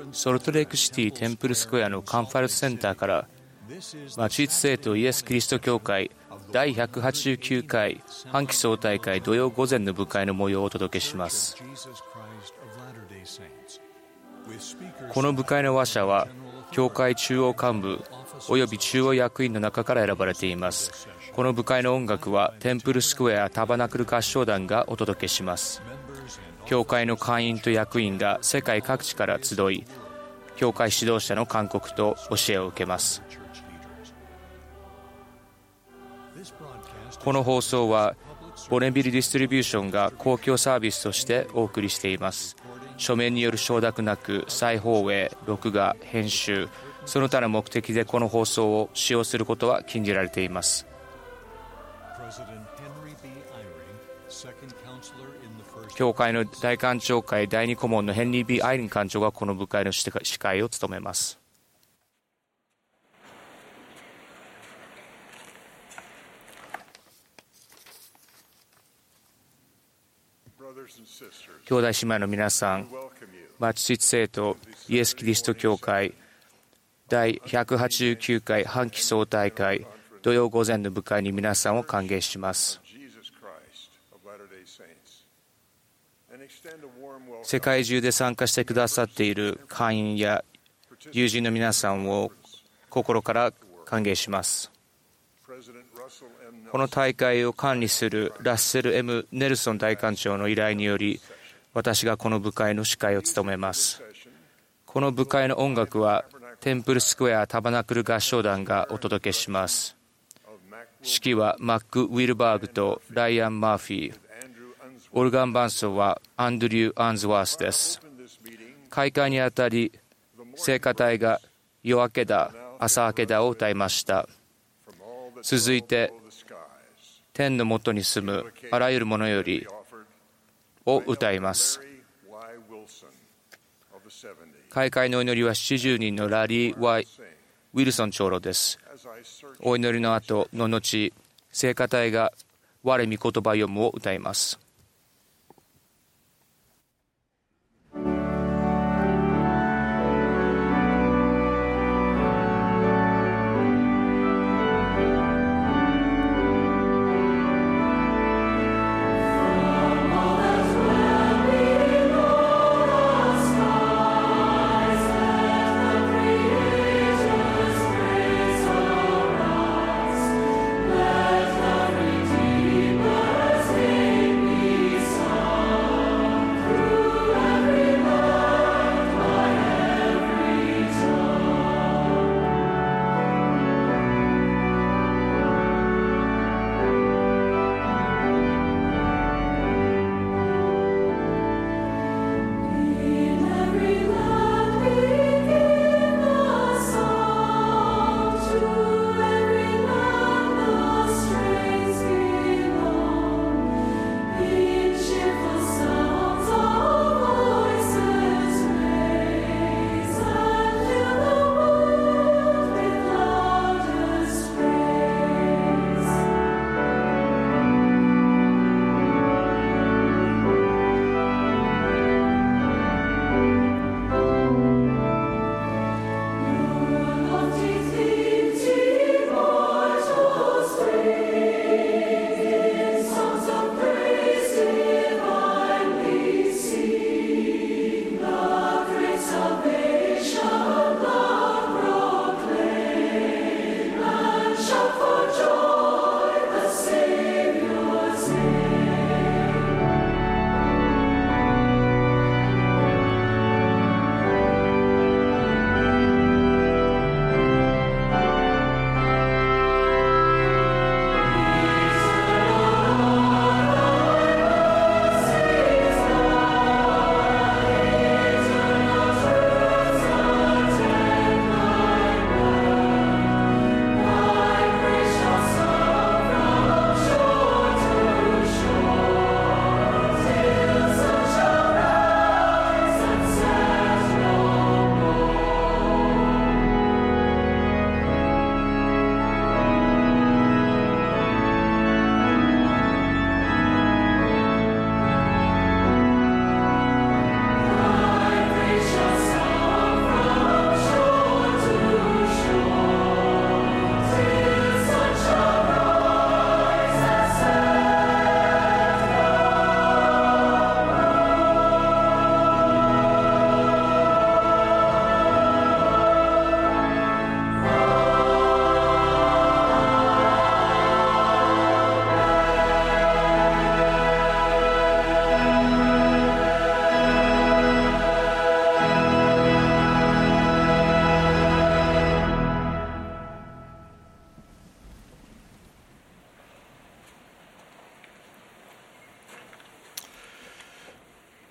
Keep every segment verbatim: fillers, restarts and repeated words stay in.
ソルトレイクシティテンプルスクエアのカンファレンスセンターから町立聖徒イエス・キリスト教会だいひゃくはちじゅうきゅうかい半期総大会土曜午前の部会の模様をお届けします。この部会の話者は教会中央幹部および中央役員の中から選ばれています。この部会の音楽はテンプルスクエアタバナクル合唱団がお届けします。教会の会員と役員が世界各地から集い、教会指導者の勧告と教えを受けます。この放送はボネビルディストリビューションが公共サービスとしてお送りしています。書面による承諾なく再放映、録画、編集、その他の目的でこの放送を使用することは禁じられています。教会の大官庁会第二顧問のヘンリー・ビー・アイリン館長がこの部会の司会を務めます。兄弟姉妹の皆さん、町立聖徒イエス・キリスト教会だいひゃくはちじゅうきゅうかい半期総大会土曜午前の部会に皆さんを歓迎します。世界中で参加してくださっている会員や友人の皆さんを心から歓迎します。この大会を管理するラッセル M ネルソン大官長の依頼により、私がこの部会の司会を務めます。この部会の音楽はテンプルスクエアタバナクル合唱団がお届けします。指揮はマック・ウィルバーグとライアン・マーフィー、オルガン伴奏はアンドリュー・アンズワースです。開会にあたり聖歌隊が夜明けだ朝明けだを歌いました。続いて天の下に住むあらゆるものよりを歌います。開会の祈りはななじゅうにんのラリー・ワイ・ウィルソン長老です。お祈りの後の後、聖歌隊が我御言葉読むを歌います。 Let the Redeemer's name be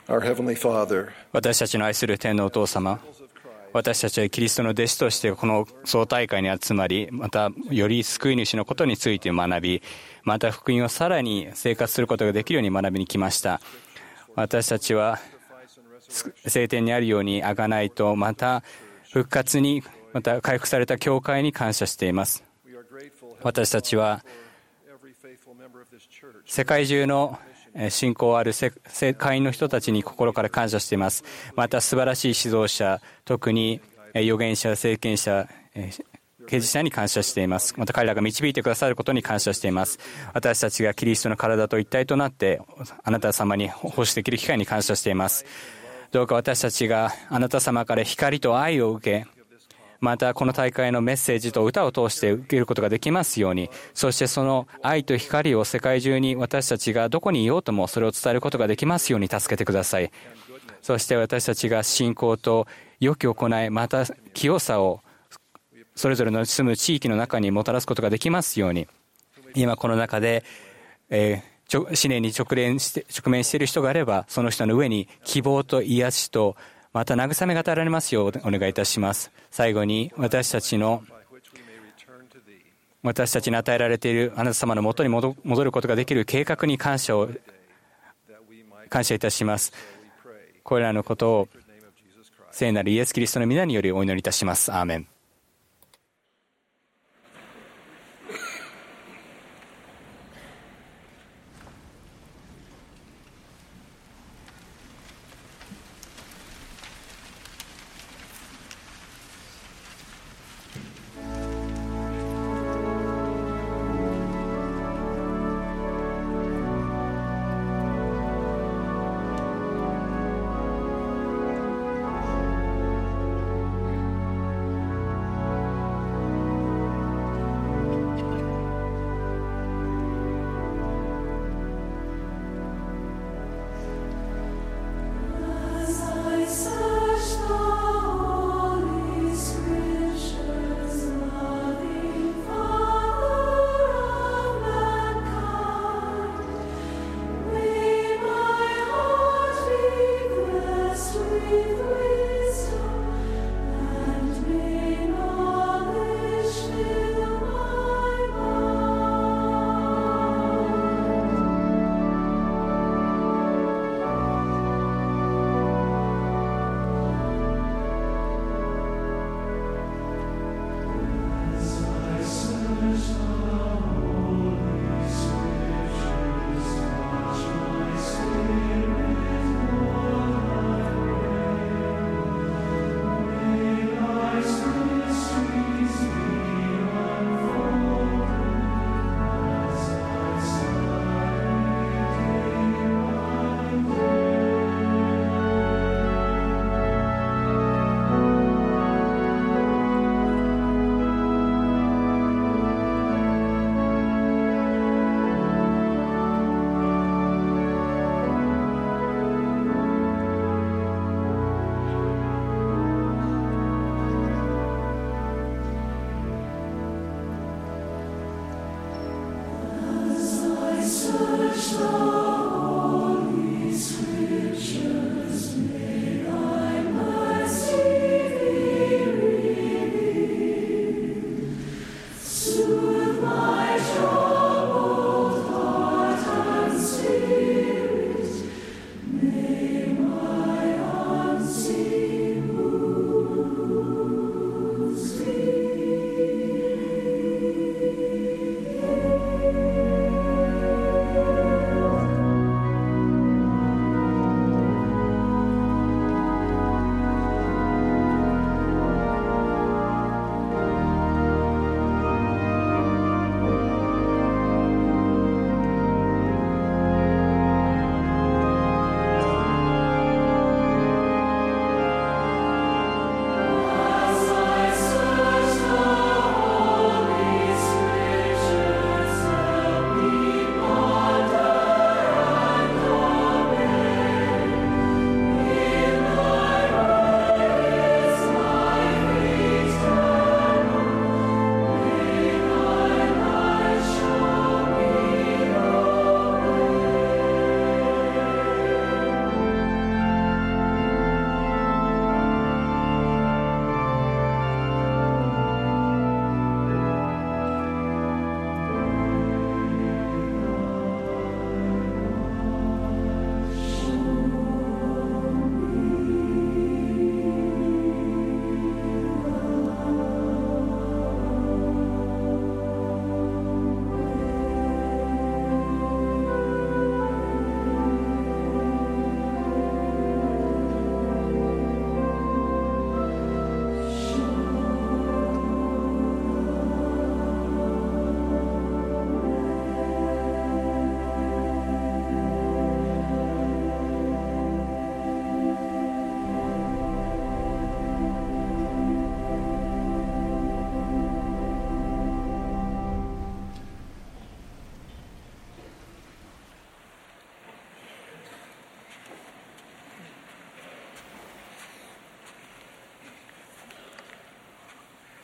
Our Heavenly Father, 私たちの愛する天のお父様、私たちはキリストの弟子としてこの総大会に集まり、またより救い主のことについて学び、また福音をさらに生活することができるように学びに来ました。私たちは聖典にあるように贖いと、また復活に、また回復された教会に感謝しています。私たちは世界中の信仰ある会員の人たちに心から感謝しています。また素晴らしい指導者、特に預言者、聖権者、刑事者に感謝しています。また彼らが導いてくださることに感謝しています。私たちがキリストの体と一体となってあなた様に奉仕できる機会に感謝しています。どうか私たちがあなた様から光と愛を受け、またこの大会のメッセージと歌を通して受けることができますように、そしてその愛と光を世界中に私たちがどこにいようともそれを伝えることができますように助けてください。そして私たちが信仰と良き行い、また清さをそれぞれの住む地域の中にもたらすことができますように、今この中で、えー、試練に直面して直面している人があれば、その人の上に希望と癒しとまた慰めが与えられますようお願いいたします。最後に私たちの私たちに与えられているあなた様のもとに戻ることができる計画に感謝を感謝いたします。これらのことを聖なるイエス・キリストの皆によりお祈りいたします。アーメン。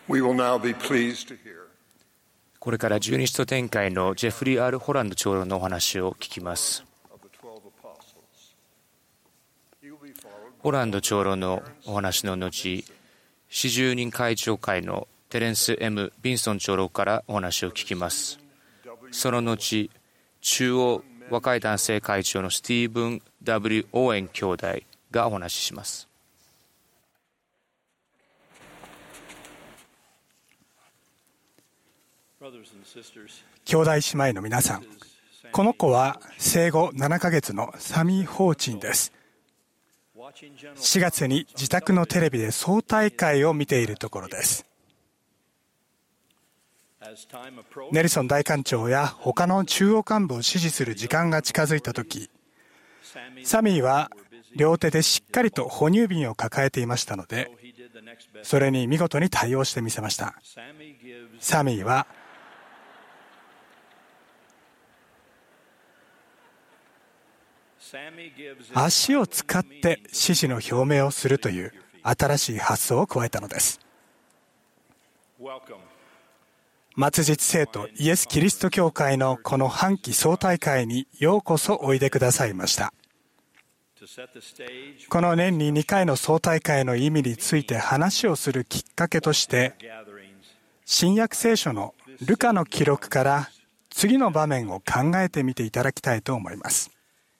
これから十二使徒展開のジェフリー・アール・ホランド長老のお話を聞きます。ホランド長老のお話の後、四十人会長会のテレンス・ M ・ビンソン長老からお話を聞きます。その後、中央若い男性会長のスティーブン・ダブリュー オーエン兄弟がお話しします。 兄弟姉妹の皆さん、この子は生後ななかげつのサミー・ホーチンです。しがつに自宅のテレビで総大会を見ているところです。ネルソン大官長や他の中央幹部を支持する時間が近づいたとき、サミーは両手でしっかりと哺乳瓶を抱えていましたので、それに見事に対応してみせました。サミーは足を使って支持の表明をするという新しい発想を加えたのです。末日聖徒イエス・キリスト教会のこの半期総大会にようこそおいでくださいました。この年ににかいの総大会の意味について話をするきっかけとして、新約聖書のルカの記録から次の場面を考えてみていただきたいと思います。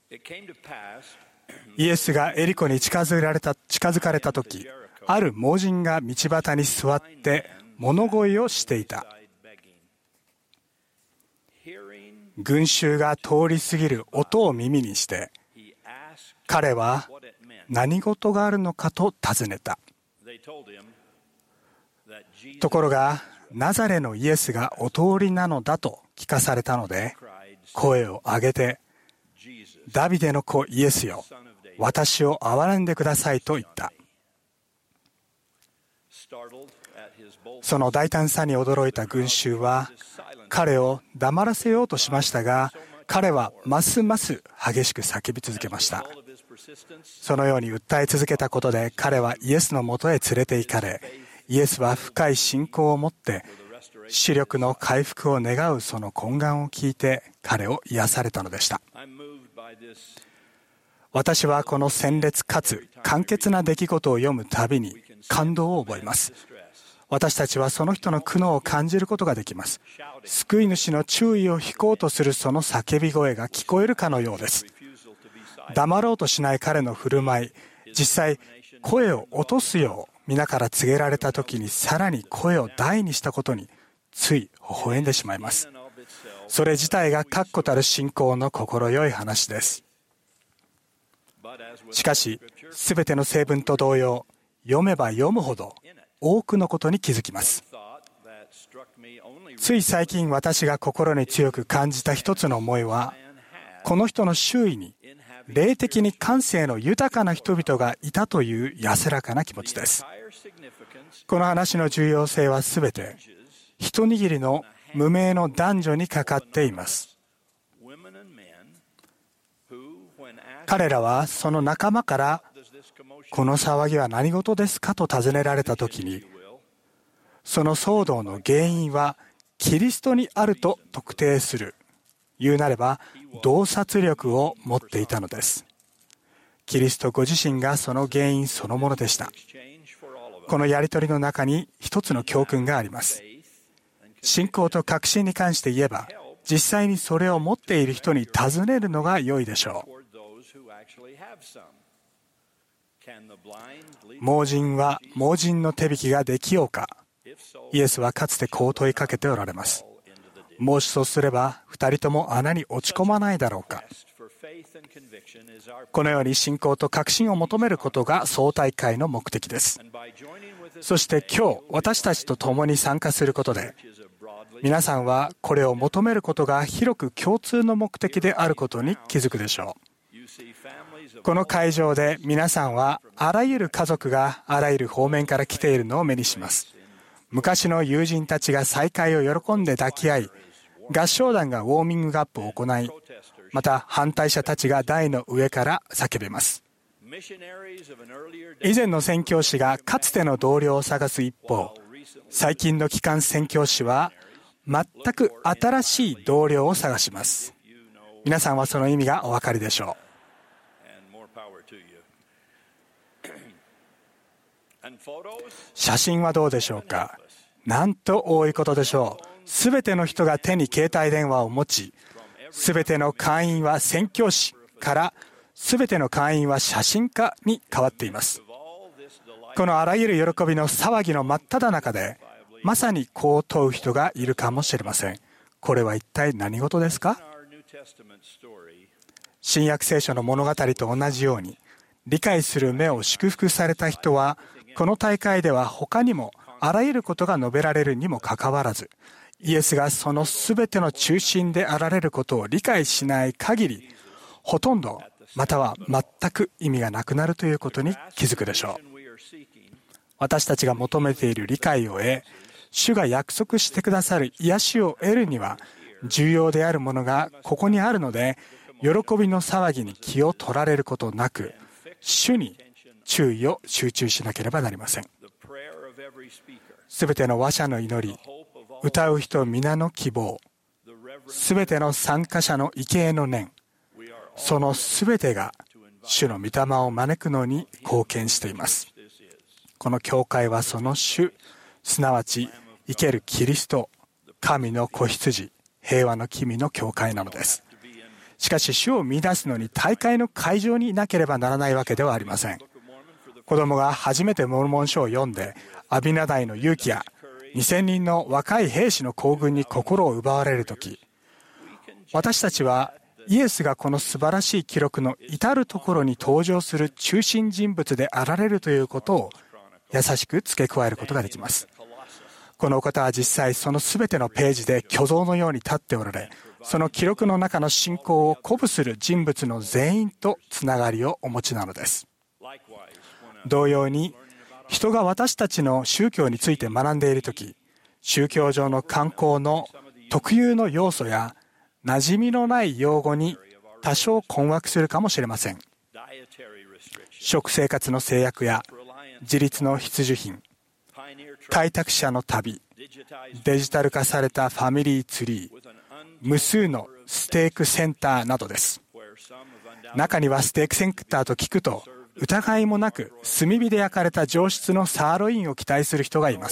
イエスがエリコに近づかれた、近づかれたとき、ある盲人が道端に座って物乞いをしていた。群衆が通り過ぎる音を耳にして、彼は何事があるのかと尋ねた。ところが、ナザレのイエスがお通りなのだと聞かされたので、声を上げて、ダビデの子イエスよ、私を憐れんでくださいと言った。その大胆さに驚いた群衆は、彼を黙らせようとしましたが、彼はますます激しく叫び続けました。そのように訴え続けたことで、彼はイエスのもとへ連れて行かれ、イエスは深い信仰を持って視力の回復を願うその懇願を聞いて、彼を癒されたのでした。私はこの鮮烈かつ簡潔な出来事を読むたびに感動を覚えます。私たちはその人の苦悩を感じることができます。救い主の注意を引こうとするその叫び声が聞こえるかのようです。黙ろうとしない彼の振る舞い、実際声を落とすよう皆から告げられた時に、さらに声を大にしたことについ微笑んでしまいます。それ自体が確固たる信仰の心よい話です。しかし、すべての聖文と同様、読めば読むほど多くのことに気づきます。つい最近私が心に強く感じた一つの思いは、この人の周囲に霊的に感性の豊かな人々がいたという安らかな気持ちです。この話の重要性はすべて一握りの無名の男女にかかっています。彼らはその仲間から、この騒ぎは何事ですかと尋ねられたときに、その騒動の原因はキリストにあると特定する、言うなれば洞察力を持っていたのです。キリストご自身がその原因そのものでした。このやり取りの中に一つの教訓があります。信仰と確信に関して言えば、実際にそれを持っている人に尋ねるのが良いでしょう。盲人は盲人の手引きができようか。イエスはかつてこう問いかけておられます。もしそうすれば二人とも穴に落ち込まないだろうか。このように信仰と確信を求めることが総大会の目的です。そして今日私たちと共に参加することで、皆さんはこれを求めることが広く共通の目的であることに気づくでしょう。この会場で皆さんはあらゆる家族があらゆる方面から来ているのを目にします。昔の友人たちが再会を喜んで抱き合い、合唱団がウォーミングアップを行い、また反対者たちが台の上から叫びます。以前の宣教師がかつての同僚を探す一方、 最近の機関宣教師は全く新しい同僚を探します。皆さんはその意味がお分かりでしょう。写真はどうでしょうか。なんと多いことでしょう。すべての人が手に携帯電話を持ち、すべての会員は宣教師からすべての会員は写真家に変わっています。このあらゆる喜びの騒ぎの真っ只中で、まさにこう問う人がいるかもしれません。これは一体何事ですか？新約聖書の物語と同じように、理解する目を祝福された人は、この大会では他にもあらゆることが述べられるにもかかわらず、イエスがそのすべての中心であられることを理解しない限り、ほとんどまたは全く意味がなくなるということに気づくでしょう。私たちが求めている理解を得、主が約束してくださる癒しを得るには、重要であるものがここにあるので、喜びの騒ぎに気を取られることなく、主に注意を集中しなければなりません。すべての話者の祈り、歌う人皆の希望、すべての参加者の畏敬の念、そのすべてが主の御霊を招くのに貢献しています。この教会はその主、すなわち生けるキリスト、神の子羊、平和の君の教会なのです。しかし主を見出すのに大会の会場にいなければならないわけではありません。子供が初めてモルモン書を読んで、アビナダイの勇気やにせんにんの若い兵士の行軍に心を奪われるとき、私たちはイエスがこの素晴らしい記録の至るところに登場する中心人物であられるということを優しく付け加えることができます。このお方は実際その全てのページで巨像のように立っておられ、その記録の中の信仰を鼓舞する人物の全員とつながりをお持ちなのです。同様に、人が私たちの宗教について学んでいるとき、宗教上の慣行の特有の要素や馴染みのない用語に多少困惑するかもしれません。食生活の制約や自立の必需品、開拓者の旅、デジタル化されたファミリーツリー、無数のステークセンターなどです。中にはステークセンターと聞くと疑いもなく炭火で焼かれた上質のサーロインを期待する人がいます。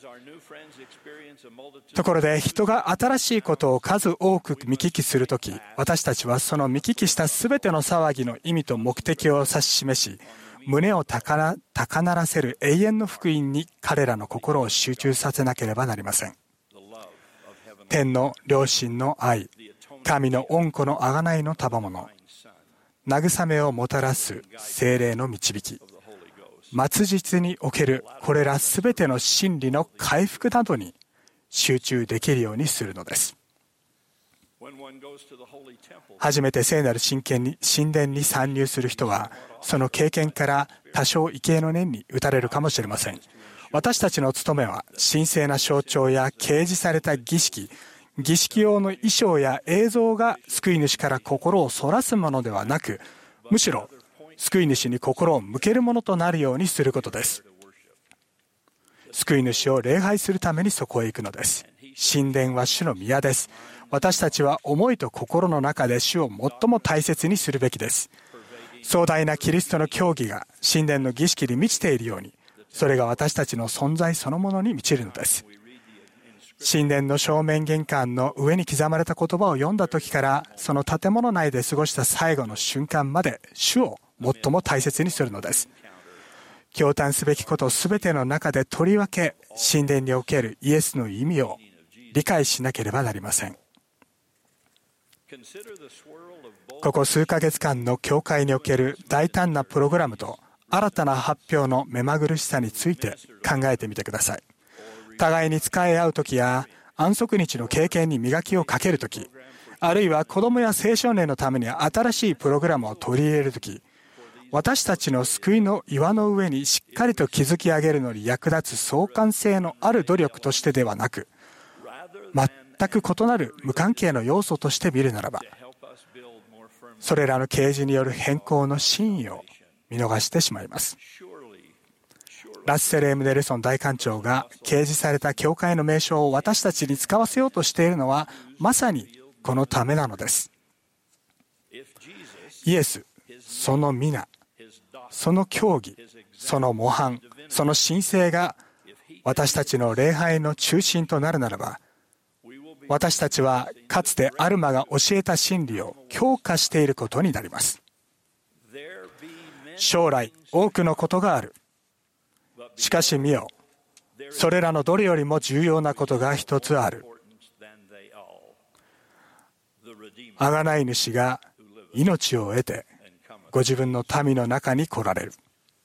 ところで人が新しいことを数多く見聞きするとき、私たちはその見聞きしたすべての騒ぎの意味と目的を指し示し、胸を高な、高鳴らせる永遠の福音に彼らの心を集中させなければなりません。天の良心の愛、神の恩子の贖いの賜物、慰めをもたらす聖霊の導き、末日におけるこれらすべての真理の回復などに集中できるようにするのです。初めて聖なる神殿に参入する人は、その経験から多少畏敬の念に打たれるかもしれません。私たちの務めは、神聖な象徴や掲示された儀式、儀式用の衣装や映像が救い主から心をそらすものではなく、むしろ救い主に心を向けるものとなるようにすることです。救い主を礼拝するためにそこへ行くのです。神殿は主の宮です。私たちは思いと心の中で主を最も大切にするべきです。壮大なキリストの教義が神殿の儀式に満ちているように、それが私たちの存在そのものに満ちるのです。神殿の正面玄関の上に刻まれた言葉を読んだ時から、その建物内で過ごした最後の瞬間まで主を最も大切にするのです。驚嘆すべきことすべての中でとりわけ神殿におけるイエスの意味を理解しなければなりません。ここ数ヶ月間の教会における大胆なプログラムと新たな発表の目まぐるしさについて考えてみてください。互いに使い合うときや安息日の経験に磨きをかけるとき、あるいは子どもや青少年のために新しいプログラムを取り入れるとき、私たちの救いの岩の上にしっかりと築き上げるのに役立つ相関性のある努力としてではなく、全く異なる無関係の要素として見るならば、それらの啓示による変更の真意を見逃してしまいます。 ラッセル・エム・ネルソン大官長が掲示された教会の名称を私たちに使わせようとしているのはまさにこのためなのです。イエス、その皆、その教義、その模範、その神聖が私たちの礼拝の中心となるならば、私たちはかつてアルマが教えた真理を強化していることになります。将来多くのことがある。しかし見よ、それらのどれよりも重要なことが一つある。贖い主が命を得てご自分の民の中に来られる。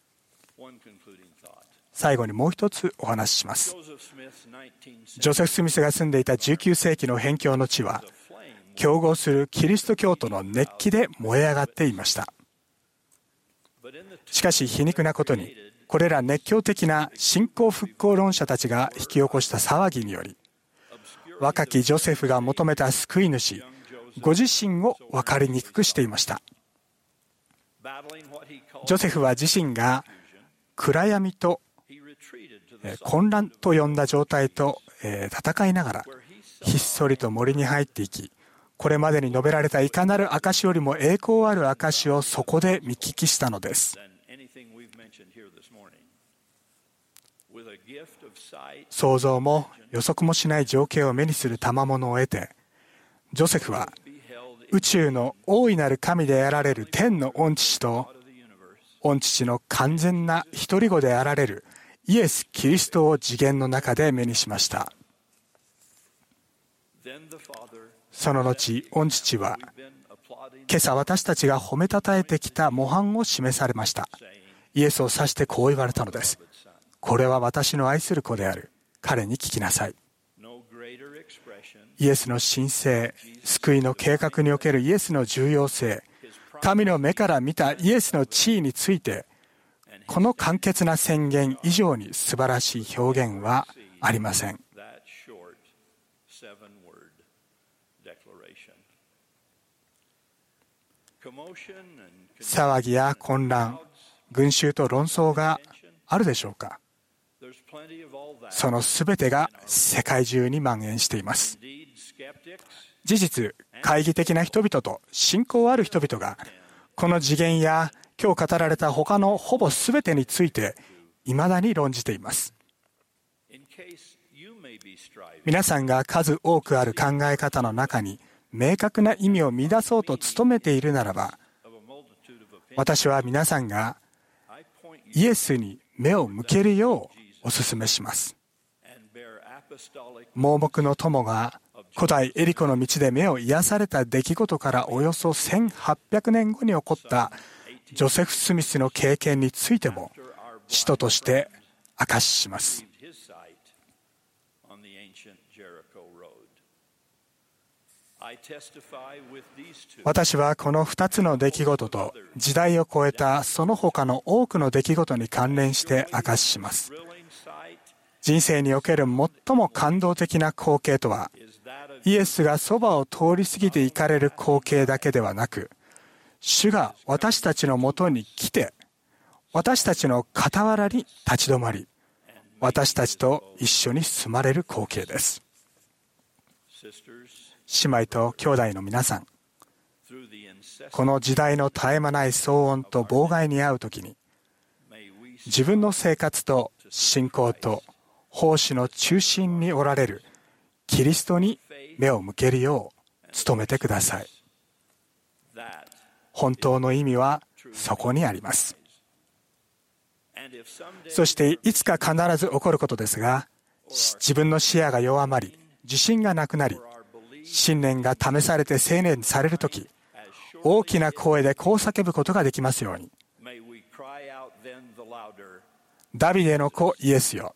最後にもう一つお話しします。ジョセフ・スミスが住んでいたじゅうきゅうせいきの辺境の地は、競合するキリスト教徒の熱気で燃え上がっていました。しかし皮肉なことに、これら熱狂的な信仰復興論者たちが引き起こした騒ぎにより、若きジョセフが求めた救い主、ご自身を分かりにくくしていました。ジョセフは自身が暗闇と混乱と呼んだ状態と戦いながら、ひっそりと森に入っていき、これまでに述べられたいかなる証よりも栄光ある証をそこで見聞きしたのです。想像も予測もしない情景を目にする賜物を得て、ジョセフは宇宙の大いなる神であられる天の御父と、御父の完全な独り子であられるイエス・キリストを次元の中で目にしました。その後、御父は今朝私たちが褒めたたえてきた模範を示されました。イエスを指してこう言われたのです。これは私の愛する子である。彼に聞きなさい。イエスの神聖、救いの計画におけるイエスの重要性、神の目から見たイエスの地位について、この簡潔な宣言以上に素晴らしい表現はありません。騒ぎや混乱、群衆と論争があるでしょうか。そのすべてが世界中に蔓延しています。事実、懐疑的な人々と信仰ある人々が、この次元や今日語られた他のほぼすべてについて未だに論じています。皆さんが数多くある考え方の中に明確な意味を見出そうと努めているならば、私は皆さんがイエスに目を向けるようお勧めします。盲目の友が古代エリコの道で目を癒された出来事からおよそせんはっぴゃくねんごに起こったジョセフ・スミスの経験についても使徒として証しします。私はこのふたつの出来事と時代を超えたその他の多くの出来事に関連して証しします。人生における最も感動的な光景とは、イエスがそばを通り過ぎて行かれる光景だけではなく、主が私たちのもとに来て、私たちの傍らに立ち止まり、私たちと一緒に住まれる光景です。姉妹と兄弟の皆さん、この時代の絶え間ない騒音と妨害に遭うときに、自分の生活と信仰と奉仕の中心におられるキリストに目を向けるよう努めてください。本当の意味はそこにあります。そしていつか必ず起こることですが、自分の視野が弱まり、自信がなくなり、信念が試されて制限されるとき、大きな声でこう叫ぶことができますように。ダビデの子イエスよ、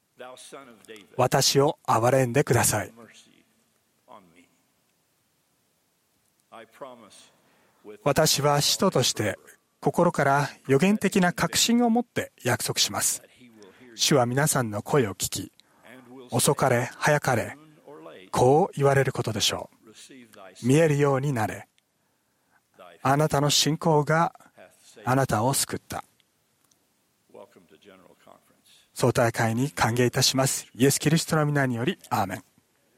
私を憐れんでください。私は使徒として心から予言的な確信を持って約束します。主は皆さんの声を聞き、遅かれ早かれこう言われることでしょう。見えるようになれ。あなたの信仰があなたを救った。 総体会に歓迎いたします。イエス・キリストの皆によりアーメン。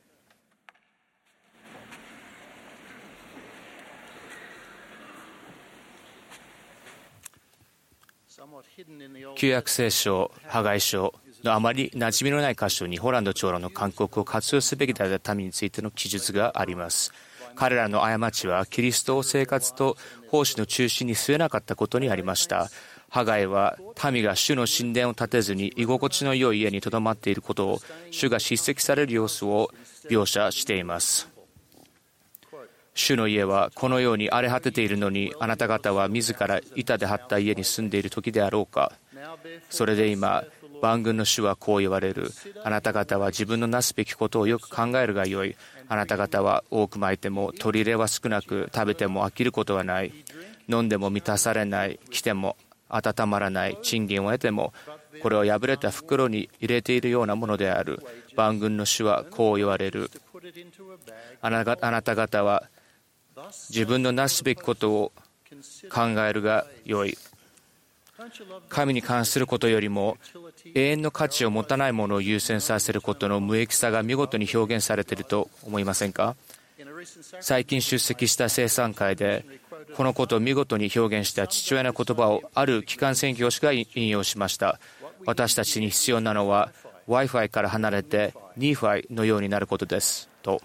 旧約聖書ハガイ書のあまり馴染みのない箇所にホランド長老の勧告を活用すべきである民についての記述があります。彼らの過ちはキリストを生活と奉仕の中心に据えなかったことにありました。ハガイは民が主の神殿を建てずに居心地の良い家にとどまっていることを主が叱責される様子を描写しています。主の家はこのように荒れ果てているのに、あなた方は自ら板で張った家に住んでいる時であろうか。それで今万軍の主はこう言われる。あなた方は自分のなすべきことをよく考えるがよい。あなた方は多くまいても取り入れは少なく、食べても飽きることはない。飲んでも満たされない。着ても温まらない。賃金を得てもこれを破れた袋に入れているようなものである。万軍の主はこう言われる。あなた方は自分のなすべきことを考えるがよい。神に関することよりも永遠の価値を持たないものを優先させることの無益さが見事に表現されていると思いませんか。最近出席した聖餐会でこのことを見事に表現した父親の言葉をある機関宣教師が引用しました。私たちに必要なのは Wi-Fi から離れて ニーファイ のようになることですと。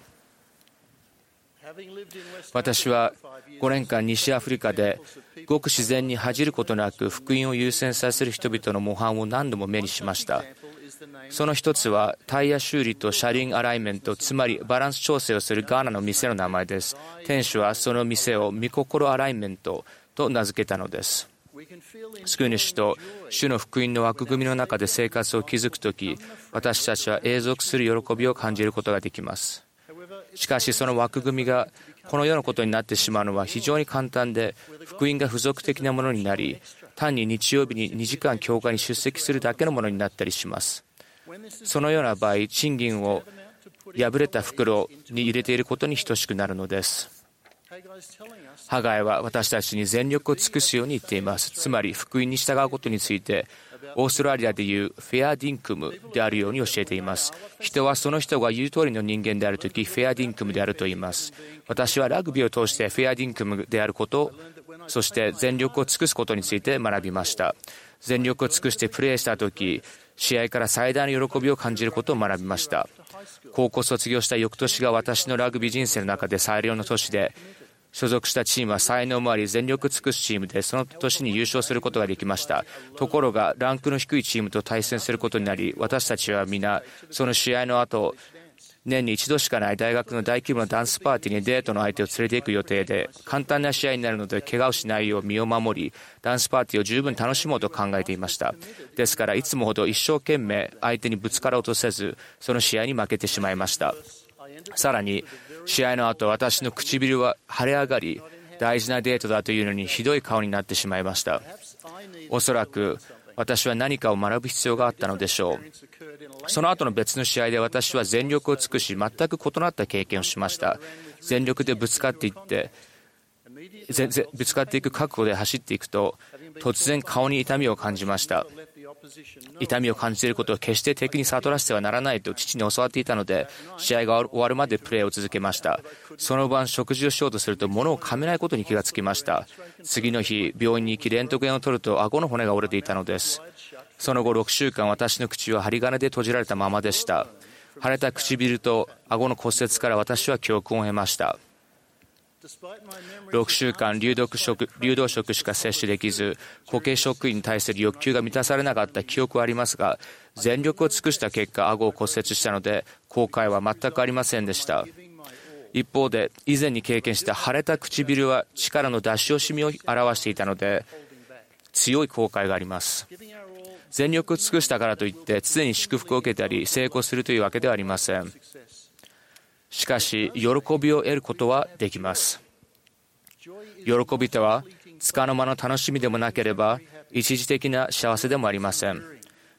私はごねんかん西アフリカでごく自然に恥じることなく福音を優先させる人々の模範を何度も目にしました。その一つはタイヤ修理と車輪アライメント、つまりバランス調整をするガーナの店の名前です。店主はその店を御心アライメントと名付けたのです。救い主と主の福音の枠組みの中で生活を築くとき、私たちは永続する喜びを感じることができます。しかしその枠組みがこのようなことになってしまうのは非常に簡単で、福音が付属的なものになり、単に日曜日ににじかん教会に出席するだけのものになったりします。そのような場合、賃金を破れた袋に入れていることに等しくなるのです。ハガイは私たちに全力を尽くすように言っています。つまり福音に従うことについてオーストラリアでいうフェアディンクムであるように教えています。人はその人が言う通りの人間であるとき、フェアディンクムであると言います。私はラグビーを通してフェアディンクムであること、そして全力を尽くすことについて学びました。全力を尽くしてプレーしたとき、試合から最大の喜びを感じることを学びました。高校卒業した翌年が私のラグビー人生の中で最良の年で、所属したチームは才能もあり全力尽くすチームで、その年に優勝することができました。ところがランクの低いチームと対戦することになり、私たちは皆その試合の後、年に一度しかない大学の大規模なダンスパーティーにデートの相手を連れて行く予定で、簡単な試合になるので怪我をしないよう身を守り、ダンスパーティーを十分楽しもうと考えていました。ですからいつもほど一生懸命相手にぶつかろうとせず、その試合に負けてしまいました。さらに試合の後、私の唇は腫れ上がり、大事なデートだというのにひどい顔になってしまいました。おそらく私は何かを学ぶ必要があったのでしょう。その後の別の試合で私は全力を尽くし、全く異なった経験をしました。全力でぶつかっていって全然ぶつかっていく覚悟で走っていくと、突然顔に痛みを感じました。痛みを感じていることを決して敵に悟らせてはならないと父に教わっていたので、試合が終わるまでプレーを続けました。その晩食事をしようとすると物を噛めないことに気がつきました。次の日病院に行きレントゲンを取ると顎の骨が折れていたのです。その後ろくしゅうかん、私の口は針金で閉じられたままでした。腫れた唇と顎の骨折から私は教訓を得ました。ろくしゅうかん流動食、流動食しか摂取できず、固形食品に対する欲求が満たされなかった記憶はありますが、全力を尽くした結果顎を骨折したので後悔は全くありませんでした。一方で以前に経験した腫れた唇は力の出し惜しみを表していたので強い後悔があります。全力を尽くしたからといって常に祝福を受けたり成功するというわけではありません。しかし喜びを得ることはできます。喜びとは束の間の楽しみでもなければ一時的な幸せでもありません。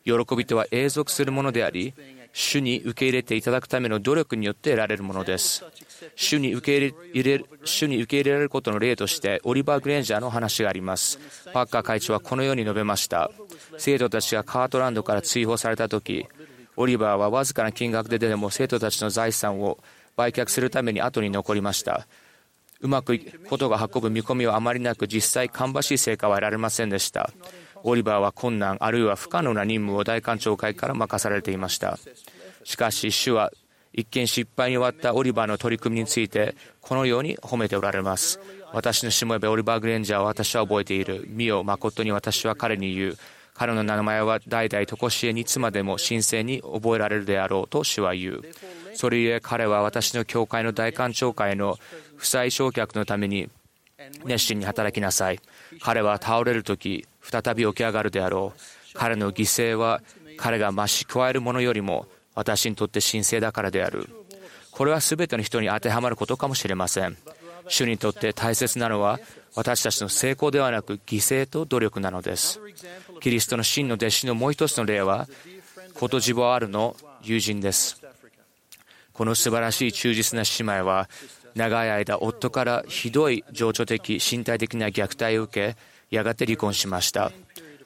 喜びとは永続するものであり、主に受け入れていただくための努力によって得られるものです。主に受け入れ、入れる、主に受け入れられることの例として、オリバー・グレンジャーの話があります。パッカー会長はこのように述べました。生徒たちがカートランドから追放されたとき、オリバーはわずかな金額ででも生徒たちの財産を売却するために後に残りました。うまくいくことが運ぶ見込みはあまりなく、実際芳しい成果は得られませんでした。オリバーは困難あるいは不可能な任務を大官庁会から任されていました。しかし主は一見失敗に終わったオリバーの取り組みについてこのように褒めておられます。私のしもべオリバー・グレンジャーは私は覚えている。見よ、誠に私は彼に言う。彼の名前は代々とこしえにいつまでも神聖に覚えられるであろうと主は言う。それゆえ彼は私の教会の大官庁会の負債償却のために熱心に働きなさい。彼は倒れるとき再び起き上がるであろう。彼の犠牲は彼が増し加えるものよりも私にとって神聖だからである。これはすべての人に当てはまることかもしれません。主にとって大切なのは私たちの成功ではなく犠牲と努力なのです。キリストの真の弟子のもう一つの例はコトジボワールの友人です。この素晴らしい忠実な姉妹は長い間夫からひどい情緒的身体的な虐待を受け、やがて離婚しました。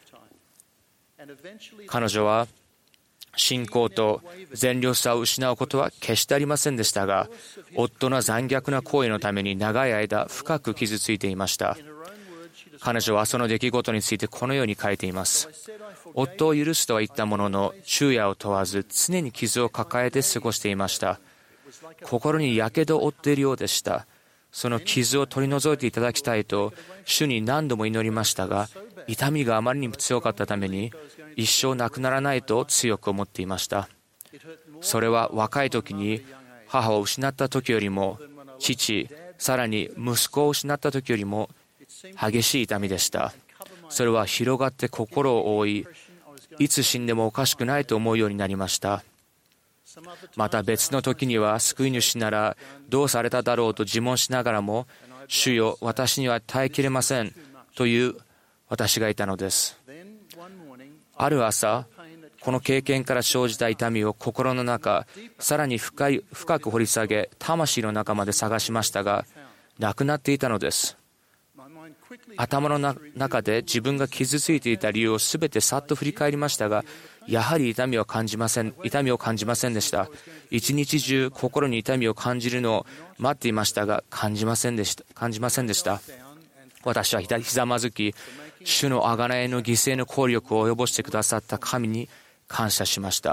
彼女は信仰と善良さを失うことは決してありませんでしたが、夫の残虐な行為のために長い間深く傷ついていました。彼女はその出来事についてこのように書いています。夫を許すとは言ったものの、昼夜を問わず常に傷を抱えて過ごしていました。心にやけどを負っているようでした。その傷を取り除いていただきたいと主に何度も祈りましたが、痛みがあまりにも強かったために一生なくならないと強く思っていました。それは若い時に母を失った時よりも父、さらに息子を失った時よりも激しい痛みでした。それは広がって心を覆い、いつ死んでもおかしくないと思うようになりました。また別の時には救い主ならどうされただろうと自問しながらも、主よ、私には耐えきれませんという私がいたのです。ある朝、この経験から生じた痛みを心の中、さらに深い深く掘り下げ、魂の中まで探しましたが、なくなっていたのです。頭の中で自分が傷ついていた理由をすべてさっと振り返りましたが、やはり痛みを感じません、痛みを感じませんでした。一日中心に痛みを感じるのを待っていましたが、感じませんでした。感じませんでした。私はひざまずき、主の贖いの犠牲の効力を及ぼしてくださった神に感謝しました。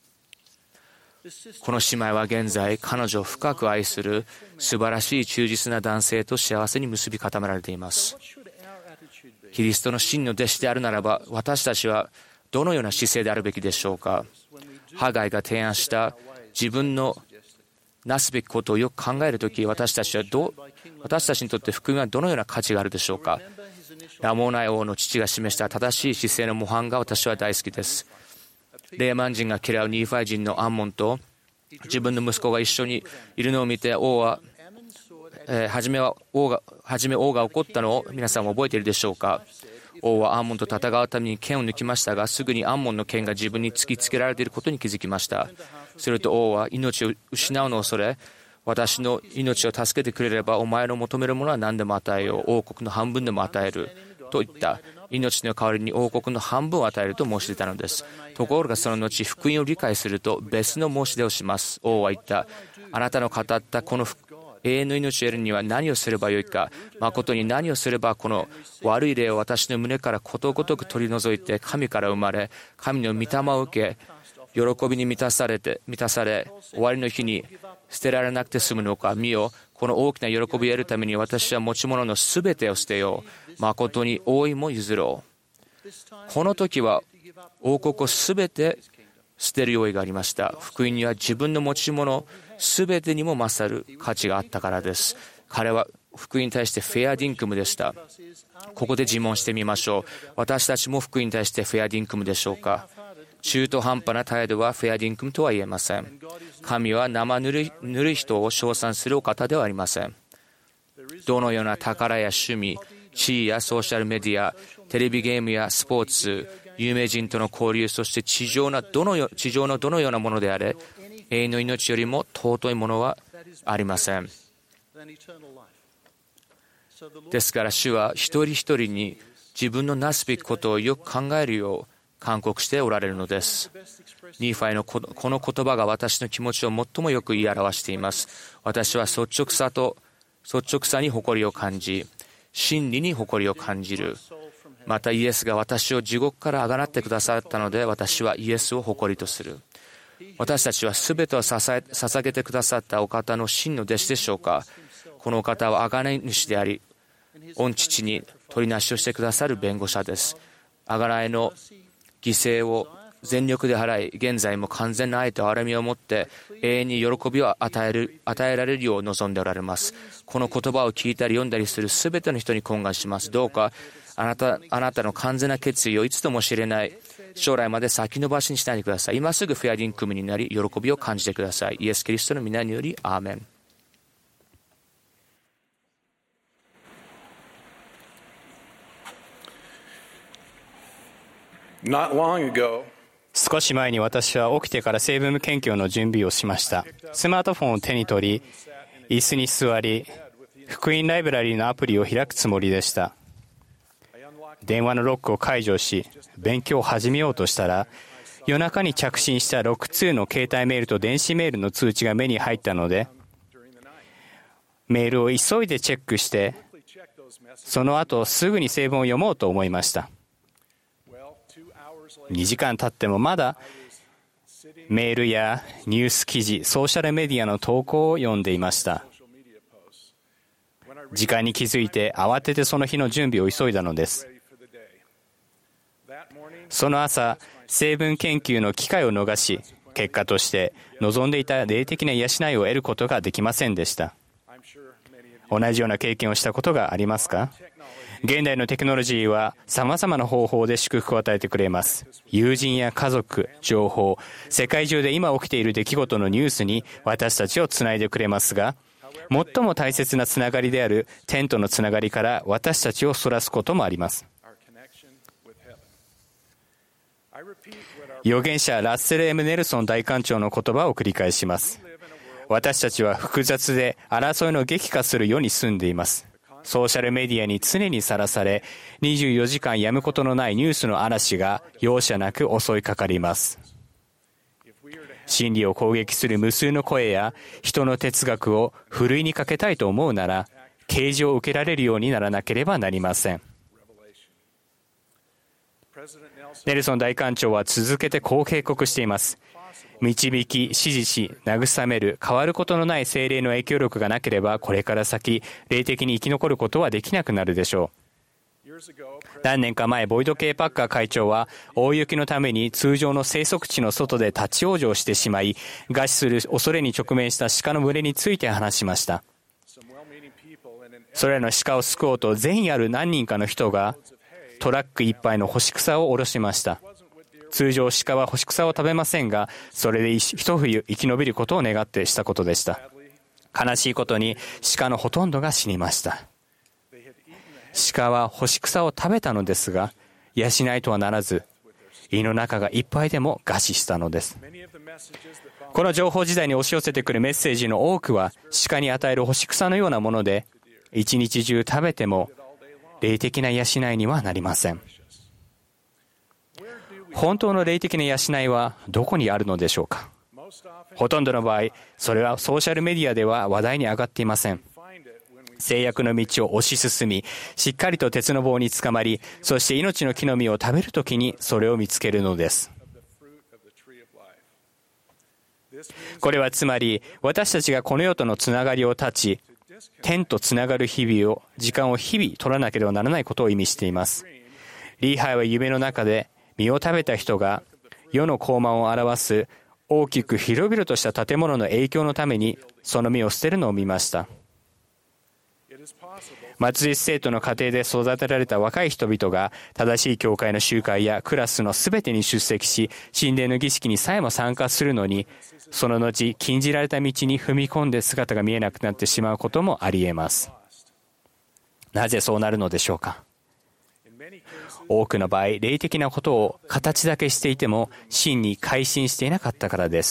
この姉妹は現在、彼女を深く愛する素晴らしい忠実な男性と幸せに結び固められています。キリストの真の弟子であるならば、私たちはどのような姿勢であるべきでしょうか。ハガイが提案した自分のなすべきことをよく考えるとき、私たちはどう、私たちにとって福音はどのような価値があるでしょうか。ラモーナイ王の父が示した正しい姿勢の模範が私は大好きです。レーマン人が嫌うニーファイ人のアンモンと自分の息子が一緒にいるのを見て、王は、えー、初めは王が初め王が怒ったのを皆さんも覚えているでしょうか。王はアンモンと戦うために剣を抜きましたが、すぐにアンモンの剣が自分に突きつけられていることに気づきました。すると王は命を失うのを恐れ、私の命を助けてくれればお前の求めるものは何でも与えよう、王国の半分でも与えると言った。命の代わりに王国の半分を与えると申し出たのです。ところがその後、福音を理解すると別の申し出をします。王は言った。あなたの語ったこの永遠の命を得るには何をすればよいか。誠に何をすればこの悪い霊を私の胸からことごとく取り除いて神から生まれ、神の御霊を受け、喜びに満たされて満たされ終わりの日に捨てられなくて済むのか。見よ、この大きな喜びを得るために私は持ち物のすべてを捨てよう。誠に覆いも譲ろう。この時は王国をすべて捨てる用意がありました。福音には自分の持ち物すべてにも勝る価値があったからです。彼は福音に対してフェアディンクムでした。ここで自問してみましょう。私たちも福音に対してフェアディンクムでしょうか。中途半端な態度はフェアディンクムとは言えません。神は生ぬるい、ぬるい人を称賛するお方ではありません。どのような宝や趣味、地位やソーシャルメディア、テレビゲームやスポーツ、 有名人との交流、そして地上のどのよ、地上のどのようなものであれ、永遠の命よりも尊いものはありません。ですから主は一人一人に自分のなすべきことをよく考えるよう勧告しておられるのです。ニーファイのこの言葉が私の気持ちを最もよく言い表しています。私は率直さと率直さに誇りを感じ、真理に誇りを感じる。またイエスが私を地獄からあがなってくださったので、私はイエスを誇りとする。私たちはすべてを捧げてくださったお方の真の弟子でしょうか。このお方は贖い主であり、御父に取りなしをしてくださる弁護者です。贖いの犠牲を全力で払い、現在も完全な愛と憐れみを持って永遠に喜びを与える、与えられるよう望んでおられます。この言葉を聞いたり読んだりするすべての人に懇願します。どうかあなた、あなたの完全な決意をいつとも知れない将来まで先延ばしにしないでください。今すぐフェアリング組になり、喜びを感じてください。イエス・キリストの皆により、アーメン。 Not long ago, 少し前に私は起きてから成分研究の準備をしました。スマートフォンを手に取り、椅子に座り、福音ライブラリーのアプリを開くつもりでした。電話のロックを解除し、勉強を始めようとしたら、夜中に着信したろく通の携帯メールと電子メールの通知が目に入ったので、メールを急いでチェックして、その後すぐに正文を読もうと思いました。にじかん経ってもまだメールやニュース記事、ソーシャルメディアの投稿を読んでいました。時間に気づいて慌ててその日の準備を急いだのです。その朝、成分研究の機会を逃し、結果として望んでいた霊的な養いを得ることができませんでした。同じような経験をしたことがありますか？現代のテクノロジーは様々な方法で祝福を与えてくれます。友人や家族、情報、世界中で今起きている出来事のニュースに私たちをつないでくれますが、最も大切なつながりである天とのつながりから私たちをそらすこともあります。預言者ラッセル・エム・ネルソン大官長の言葉を繰り返します。私たちは複雑で争いの激化する世に住んでいます。ソーシャルメディアに常にさらされ、にじゅうよじかんやむことのないニュースの嵐が容赦なく襲いかかります。真理を攻撃する無数の声や人の哲学をふるいにかけたいと思うなら、啓示を受けられるようにならなければなりません。ネルソン大官長は続けてこう警告しています。導き、指示し、慰める、変わることのない聖霊の影響力がなければ、これから先、霊的に生き残ることはできなくなるでしょう。何年か前、ボイド・ケイ・パッカー会長は、大雪のために通常の生息地の外で立ち往生してしまい、餓死する恐れに直面した鹿の群れについて話しました。それらの鹿を救おうと、善意ある何人かの人が、トラックいっぱいの干し草を下ろしました。通常鹿は干し草を食べませんが、それで一冬生き延びることを願ってしたことでした。悲しいことに鹿のほとんどが死にました。鹿は干し草を食べたのですが、養いとはならず、胃の中がいっぱいでも餓死したのです。この情報時代に押し寄せてくるメッセージの多くは、鹿に与える干し草のようなもので、一日中食べても霊的な養いにはなりません。本当の霊的な養いはどこにあるのでしょうか。ほとんどの場合、それはソーシャルメディアでは話題に上がっていません。制約の道を推し進み、しっかりと鉄の棒につかまり、そして命の木の実を食べるときにそれを見つけるのです。これはつまり、私たちがこの世とのつながりを断ち、天とつながる日々を、時間を日々取らなければならないことを意味しています。リーハイは夢の中で、実を食べた人が世の高慢を表す大きく広々とした建物の影響のためにその実を捨てるのを見ました。末日生徒の家庭で育てられた若い人々が正しい教会の集会やクラスのすべてに出席し、神殿の儀式にさえも参加するのに、その後禁じられた道に踏み込んで姿が見えなくなってしまうこともあり得ます。なぜそうなるのでしょうか。 多くの場合、霊的なことを形だけしていても真に改心していなかったからです。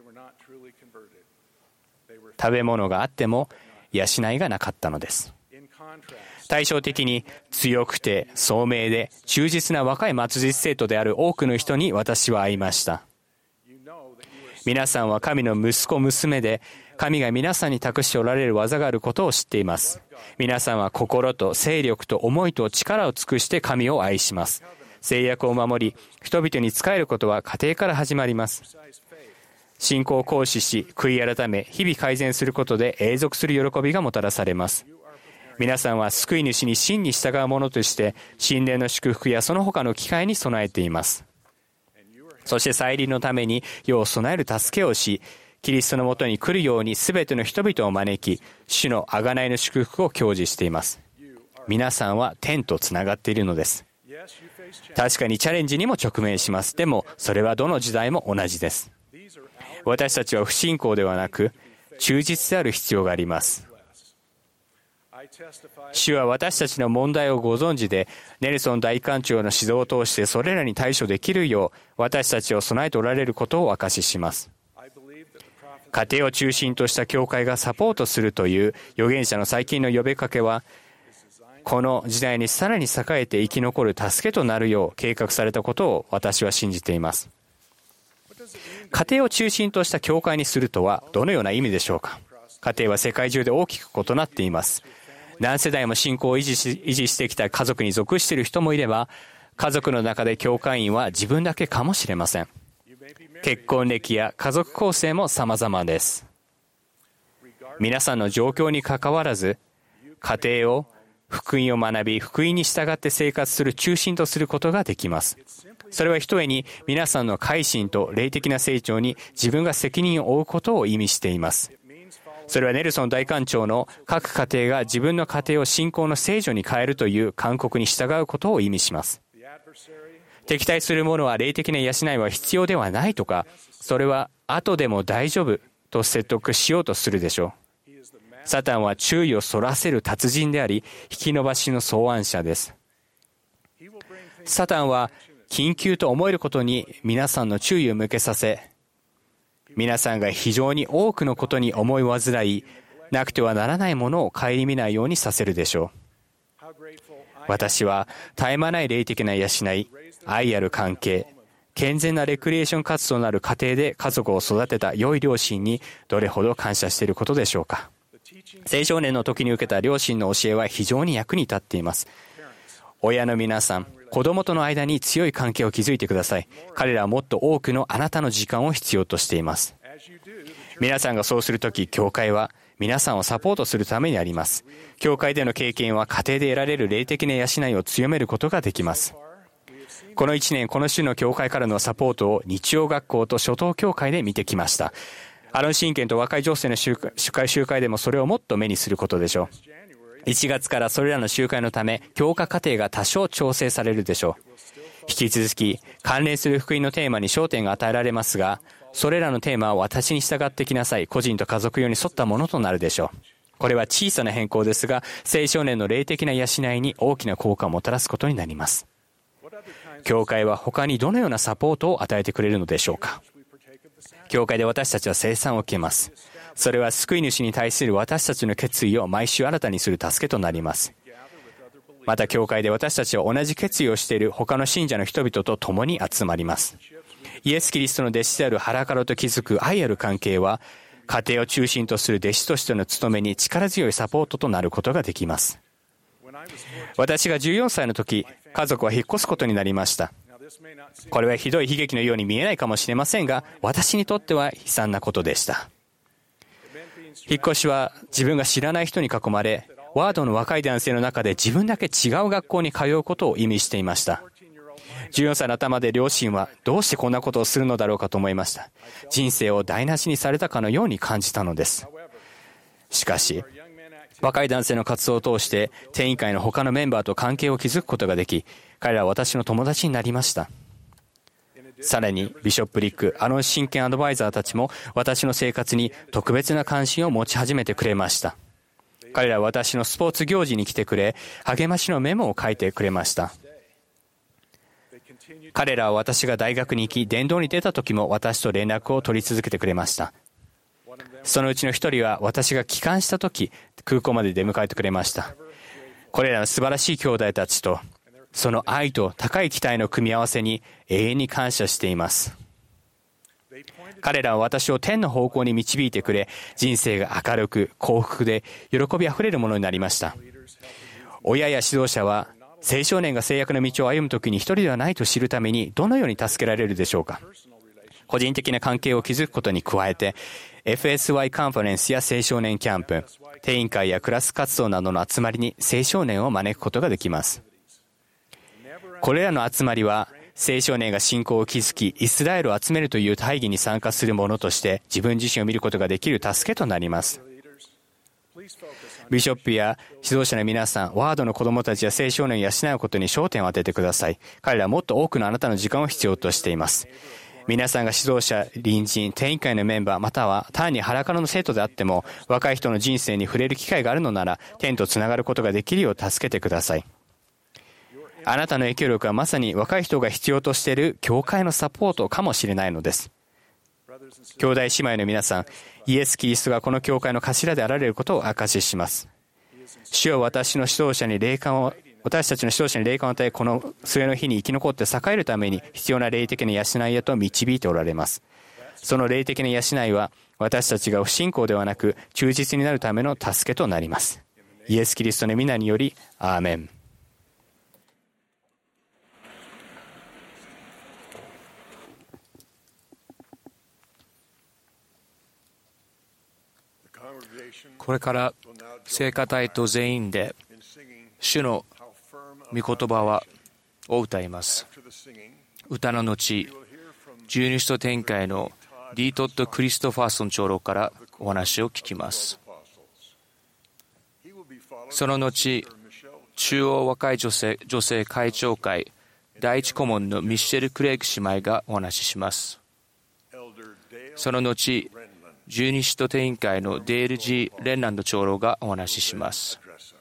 食べ物があっても養いがなかったのです。対照的に強くて聡明で忠実な若い末日生徒である多くの人に私は会いました。皆さんは神の息子娘で、神が皆さんに託しておられる技があることを知っています。皆さんは心と精力と思いと力を尽くして神を愛します。制約を守り、人々に仕えることは家庭から始まります。信仰を行使し、悔い改め、日々改善することで永続する喜びがもたらされます。皆さんは救い主に真に従う者として、神殿の祝福やその他の機会に備えています。そして再臨のために世を備える助けをし、キリストのもとに来るように全ての人々を招き、主の贖いの祝福を享受しています。皆さんは天とつながっているのです。確かにチャレンジにも直面します。でもそれはどの時代も同じです。私たちは不信仰ではなく忠実である必要があります。主は私たちの問題をご存知で、ネルソン大官長の指導を通してそれらに対処できるよう私たちを備えておられることを証しします。家庭を中心とした教会がサポートするという預言者の最近の呼びかけは、この時代にさらに栄えて生き残る助けとなるよう計画されたことを私は信じています。家庭を中心とした教会にするとはどのような意味でしょうか。家庭は世界中で大きく異なっています。何世代も信仰を維持し、維持してきた家族に属している人もいれば、家族の中で教会員は自分だけかもしれません。結婚歴や家族構成も様々です。皆さんの状況にかかわらず、家庭を福音を学び、福音に従って生活する中心とすることができます。それはひとえに皆さんの改心と霊的な成長に自分が責任を負うことを意味しています。それはネルソン大官長の各家庭が自分の家庭を信仰の聖女に変えるという勧告に従うことを意味します。敵対する者は霊的な養いは必要ではないとか、それは後でも大丈夫と説得しようとするでしょう。サタンは注意をそらせる達人であり、引き延ばしの草案者です。サタンは緊急と思えることに皆さんの注意を向けさせ、皆さんが非常に多くのことに思い煩い、なくてはならないものを顧みないようにさせるでしょう。私は絶え間ない霊的な養い、愛ある関係、健全なレクリエーション活動のある家庭で家族を育てた良い両親にどれほど感謝していることでしょうか。青少年の時に受けた両親の教えは非常に役に立っています。親の皆さん、子供との間に強い関係を築いてください。彼らはもっと多くのあなたの時間を必要としています。皆さんがそうするとき、教会は皆さんをサポートするためにあります。教会での経験は家庭で得られる霊的な養いを強めることができます。この一年、この種の教会からのサポートを日曜学校と初等教会で見てきました。アロン神権と若い女性の集会、集会でもそれをもっと目にすることでしょう。いちがつからそれらの集会のため、教化課程が多少調整されるでしょう。引き続き、関連する福音のテーマに焦点が与えられますが、それらのテーマは私に従ってきなさい。個人と家族用に沿ったものとなるでしょう。これは小さな変更ですが、青少年の霊的な養いに大きな効果をもたらすことになります。教会は他にどのようなサポートを与えてくれるのでしょうか。教会で私たちは聖餐を受けます。それは救い主に対する私たちの決意を毎週新たにする助けとなります。また教会で私たちは同じ決意をしている他の信者の人々と共に集まります。イエス・キリストの弟子である腹からと築く愛ある関係は、家庭を中心とする弟子としての務めに力強いサポートとなることができます。私がじゅうよんさいの時、家族は引っ越すことになりました。これはひどい悲劇のように見えないかもしれませんが、私にとっては悲惨なことでした。引っ越しは自分が知らない人に囲まれ、ワードの若い男性の中で自分だけ違う学校に通うことを意味していました。じゅうよんさいの頭で両親はどうしてこんなことをするのだろうかと思いました。人生を台無しにされたかのように感じたのです。しかし、若い男性の活動を通して転移会の他のメンバーと関係を築くことができ、彼らは私の友達になりました。さらにビショップ・リック、アロン神権アドバイザーたちも私の生活に特別な関心を持ち始めてくれました。彼らは私のスポーツ行事に来てくれ、励ましのメモを書いてくれました。 彼らは私が大学に行き、伝道に出た時も私と連絡を取り続けてくれました。そのうちの一人は私が帰還した時、空港まで出迎えてくれました。これらの素晴らしい兄弟たちと、その愛と高い期待の組み合わせに永遠に感謝しています。彼らは私を天の方向に導いてくれ、人生が明るく幸福で喜びあふれるものになりました。親や指導者は青少年が制約の道を歩むときに一人ではないと知るためにどのように助けられるでしょうか。個人的な関係を築くことに加えて、エフエスワイ カンファレンスや青少年キャンプ、定員会やクラス活動などの集まりに青少年を招くことができます。これらの集まりは青少年が信仰を築き、イスラエルを集めるという大義に参加するものとして自分自身を見ることができる助けとなります。ビショップや指導者の皆さん、ワードの子どもたちや青少年を養うことに焦点を当ててください。彼らはもっと多くのあなたの時間を必要としています。皆さんが指導者、隣人、定員会のメンバー、または単に腹からの生徒であっても、若い人の人生に触れる機会があるのなら、天とつながることができるよう助けてください。あなたの影響力はまさに若い人が必要としている教会のサポートかもしれないのです。兄弟姉妹の皆さん、イエス・キリストがこの教会の頭であられることを証しします。主は私の指導者に霊感を、私たちの指導者に霊感を与え、この末の日に生き残って栄えるために必要な霊的な養いへと導いておられます。その霊的な養いは、私たちが不信仰ではなく忠実になるための助けとなります。イエス・キリストの皆により、アーメン。 これから聖歌隊と全員で主の御言葉はを歌います。歌の後、十二使徒展開のディートッド・クリストファーソン長老からお話を聞きます。その後、中央若い女性、女性会長会第一顧問のミッシェル・クレイグ姉妹がお話しします。その後、十二使徒展員会のデール・ジー・レンランド長老がお話しします。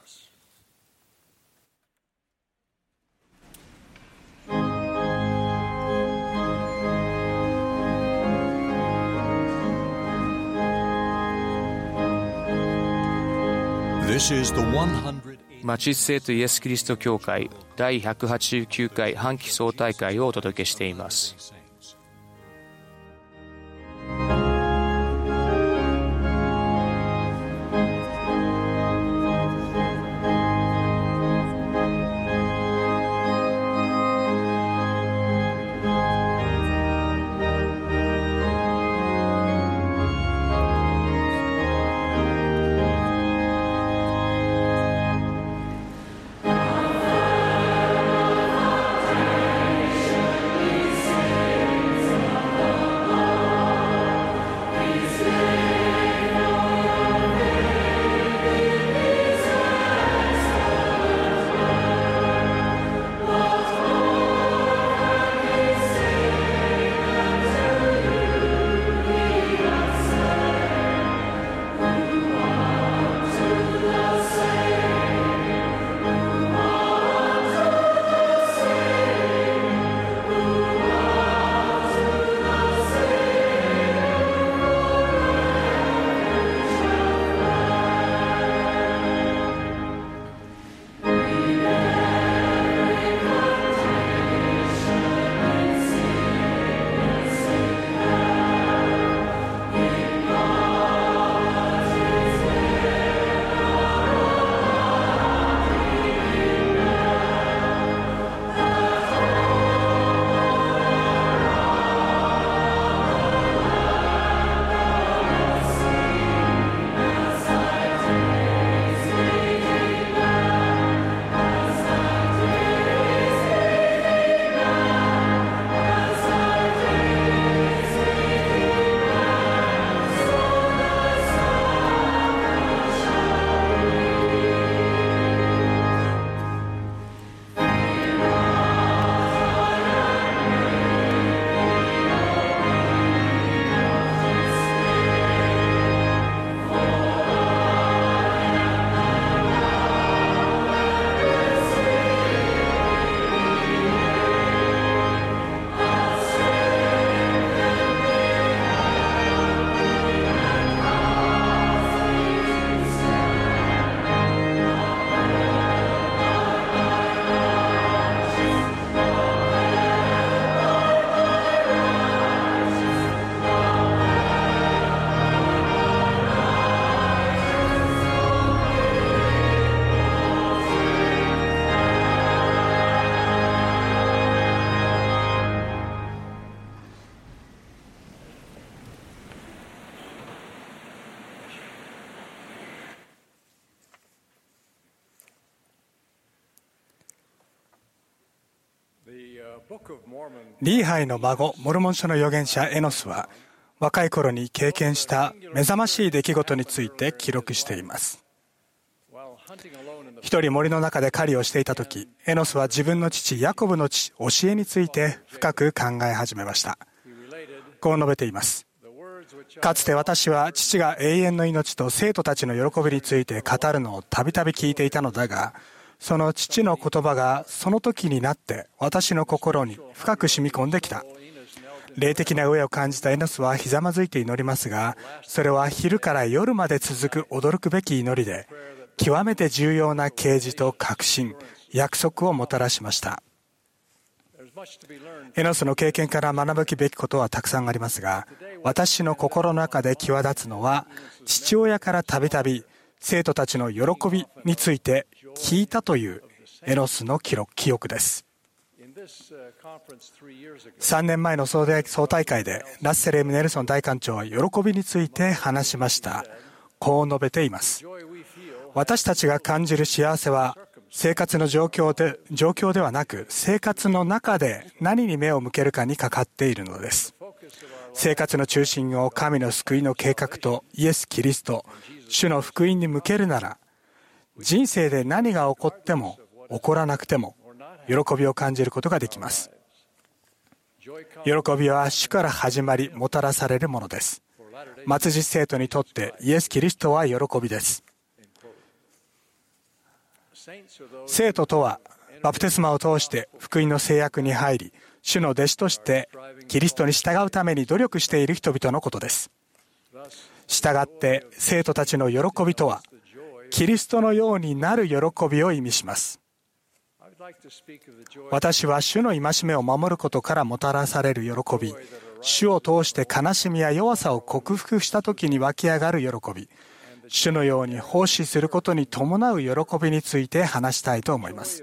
町生徒イエス・キリスト教会第ひゃくはちじゅうきゅうかい半期総大会をお届けしています。 リーハイの孫モルモン書の預言者エノスは若い頃に経験した目覚ましい出来事について記録しています。一人森の中で狩りをしていた時、エノスは自分の父ヤコブの教えについて深く考え始めました。こう述べています。かつて私は父が永遠の命と生徒たちの喜びについて語るのをたびたび聞いていたのだが、その父の言葉がその時になって私の心に深く染み込んできた。霊的な飢えを感じたエノスはひざまずいて祈りますが、それは昼から夜まで続く驚くべき祈りで、極めて重要な啓示と確信、約束をもたらしました。エノスの経験から学ぶべきことはたくさんありますが、私の心の中で際立つのは、父親からたびたび生徒たちの喜びについて聞いたというエノスの記録、記憶です。さんねんまえの総大会でラッセル・エム・ネルソン大官長は喜びについて話しました。こう述べています。私たちが感じる幸せは生活の状況で、状況ではなく、生活の中で何に目を向けるかにかかっているのです。生活の中心を神の救いの計画とイエス・キリスト、主の福音に向けるなら、人生で何が起こっても起こらなくても喜びを感じることができます。喜びは主から始まりもたらされるものです。末日生徒にとってイエス・キリストは喜びです。生徒とはバプテスマを通して福音の制約に入り、主の弟子としてキリストに従うために努力している人々のことです。従って生徒たちの喜びとは、キリストのようになる喜びを意味します。私は主の戒めを守ることからもたらされる喜び、主を通して悲しみや弱さを克服した時に湧き上がる喜び、主のように奉仕することに伴う喜びについて話したいと思います。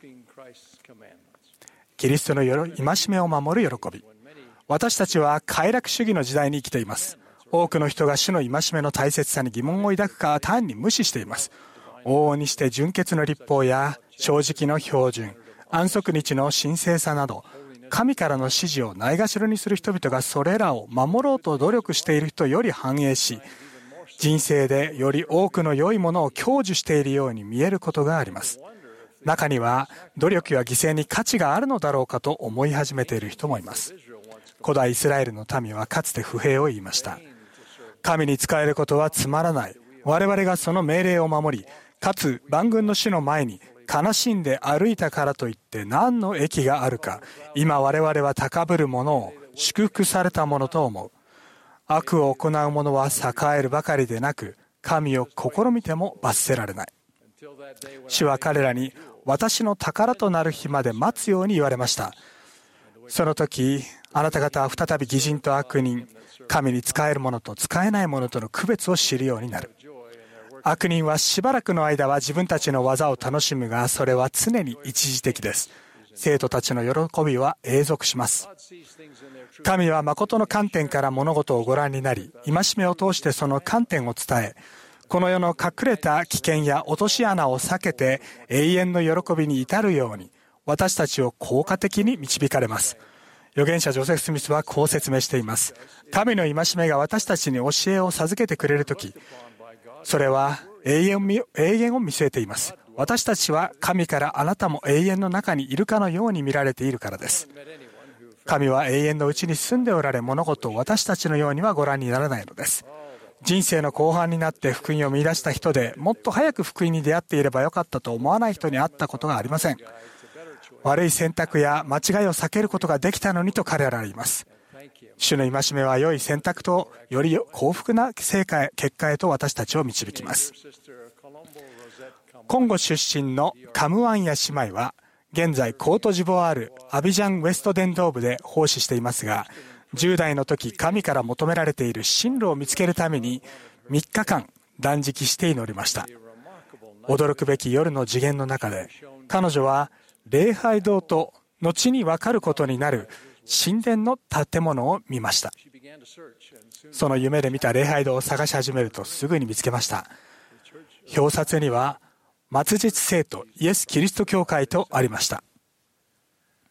キリストの戒めを守る喜び。私たちは快楽主義の時代に生きています。多くの人が主の戒めの大切さに疑問を抱くか単に無視しています。往々にして純潔の律法や正直の標準、安息日の神聖さなど、神からの指示をないがしろにする人々がそれらを守ろうと努力している人より繁栄し、人生でより多くの良いものを享受しているように見えることがあります。中には努力や犠牲に価値があるのだろうかと思い始めている人もいます。古代イスラエルの民はかつて不平を言いました。神に仕えることはつまらない。我々がその命令を守り、かつ万軍の主の前に悲しんで歩いたからといって何の益があるか。今我々は高ぶる者を祝福されたものと思う。悪を行う者は栄えるばかりでなく、神を試みても罰せられない。主は彼らに、私の宝となる日まで待つように言われました。その時、あなた方は再び義人と悪人、神に仕える者と仕えない者との区別を知るようになる。悪人はしばらくの間は自分たちの技を楽しむが、それは常に一時的です。生徒たちの喜びは永続します。神は誠の観点から物事をご覧になり、戒めを通してその観点を伝え、この世の隠れた危険や落とし穴を避けて永遠の喜びに至るように、私たちを効果的に導かれます。預言者ジョセフ・スミスはこう説明しています。神の戒めが私たちに教えを授けてくれるとき、それは永遠を見据えています。私たちは神からあなたも永遠の中にいるかのように見られているからです。神は永遠のうちに住んでおられ、物事を私たちのようにはご覧にならないのです。人生の後半になって福音を見出した人で、もっと早く福音に出会っていればよかったと思わない人に会ったことがありません。悪い選択や間違いを避けることができたのにと彼らは言います。主の戒めは良い選択とより幸福な成果へ、結果へと私たちを導きます。コンゴ出身のカムワンヤ姉妹は現在コートジボワールアビジャンウェスト伝道部で奉仕していますが、じゅう代の時神から求められている進路を見つけるためにみっかかん断食して祈りました。驚くべき夜の次元の中で彼女は礼拝堂と後に分かることになる神殿の建物を見ました。その夢で見た礼拝堂を探し始めるとすぐに見つけました。表札には末日聖徒イエス・キリスト教会とありました。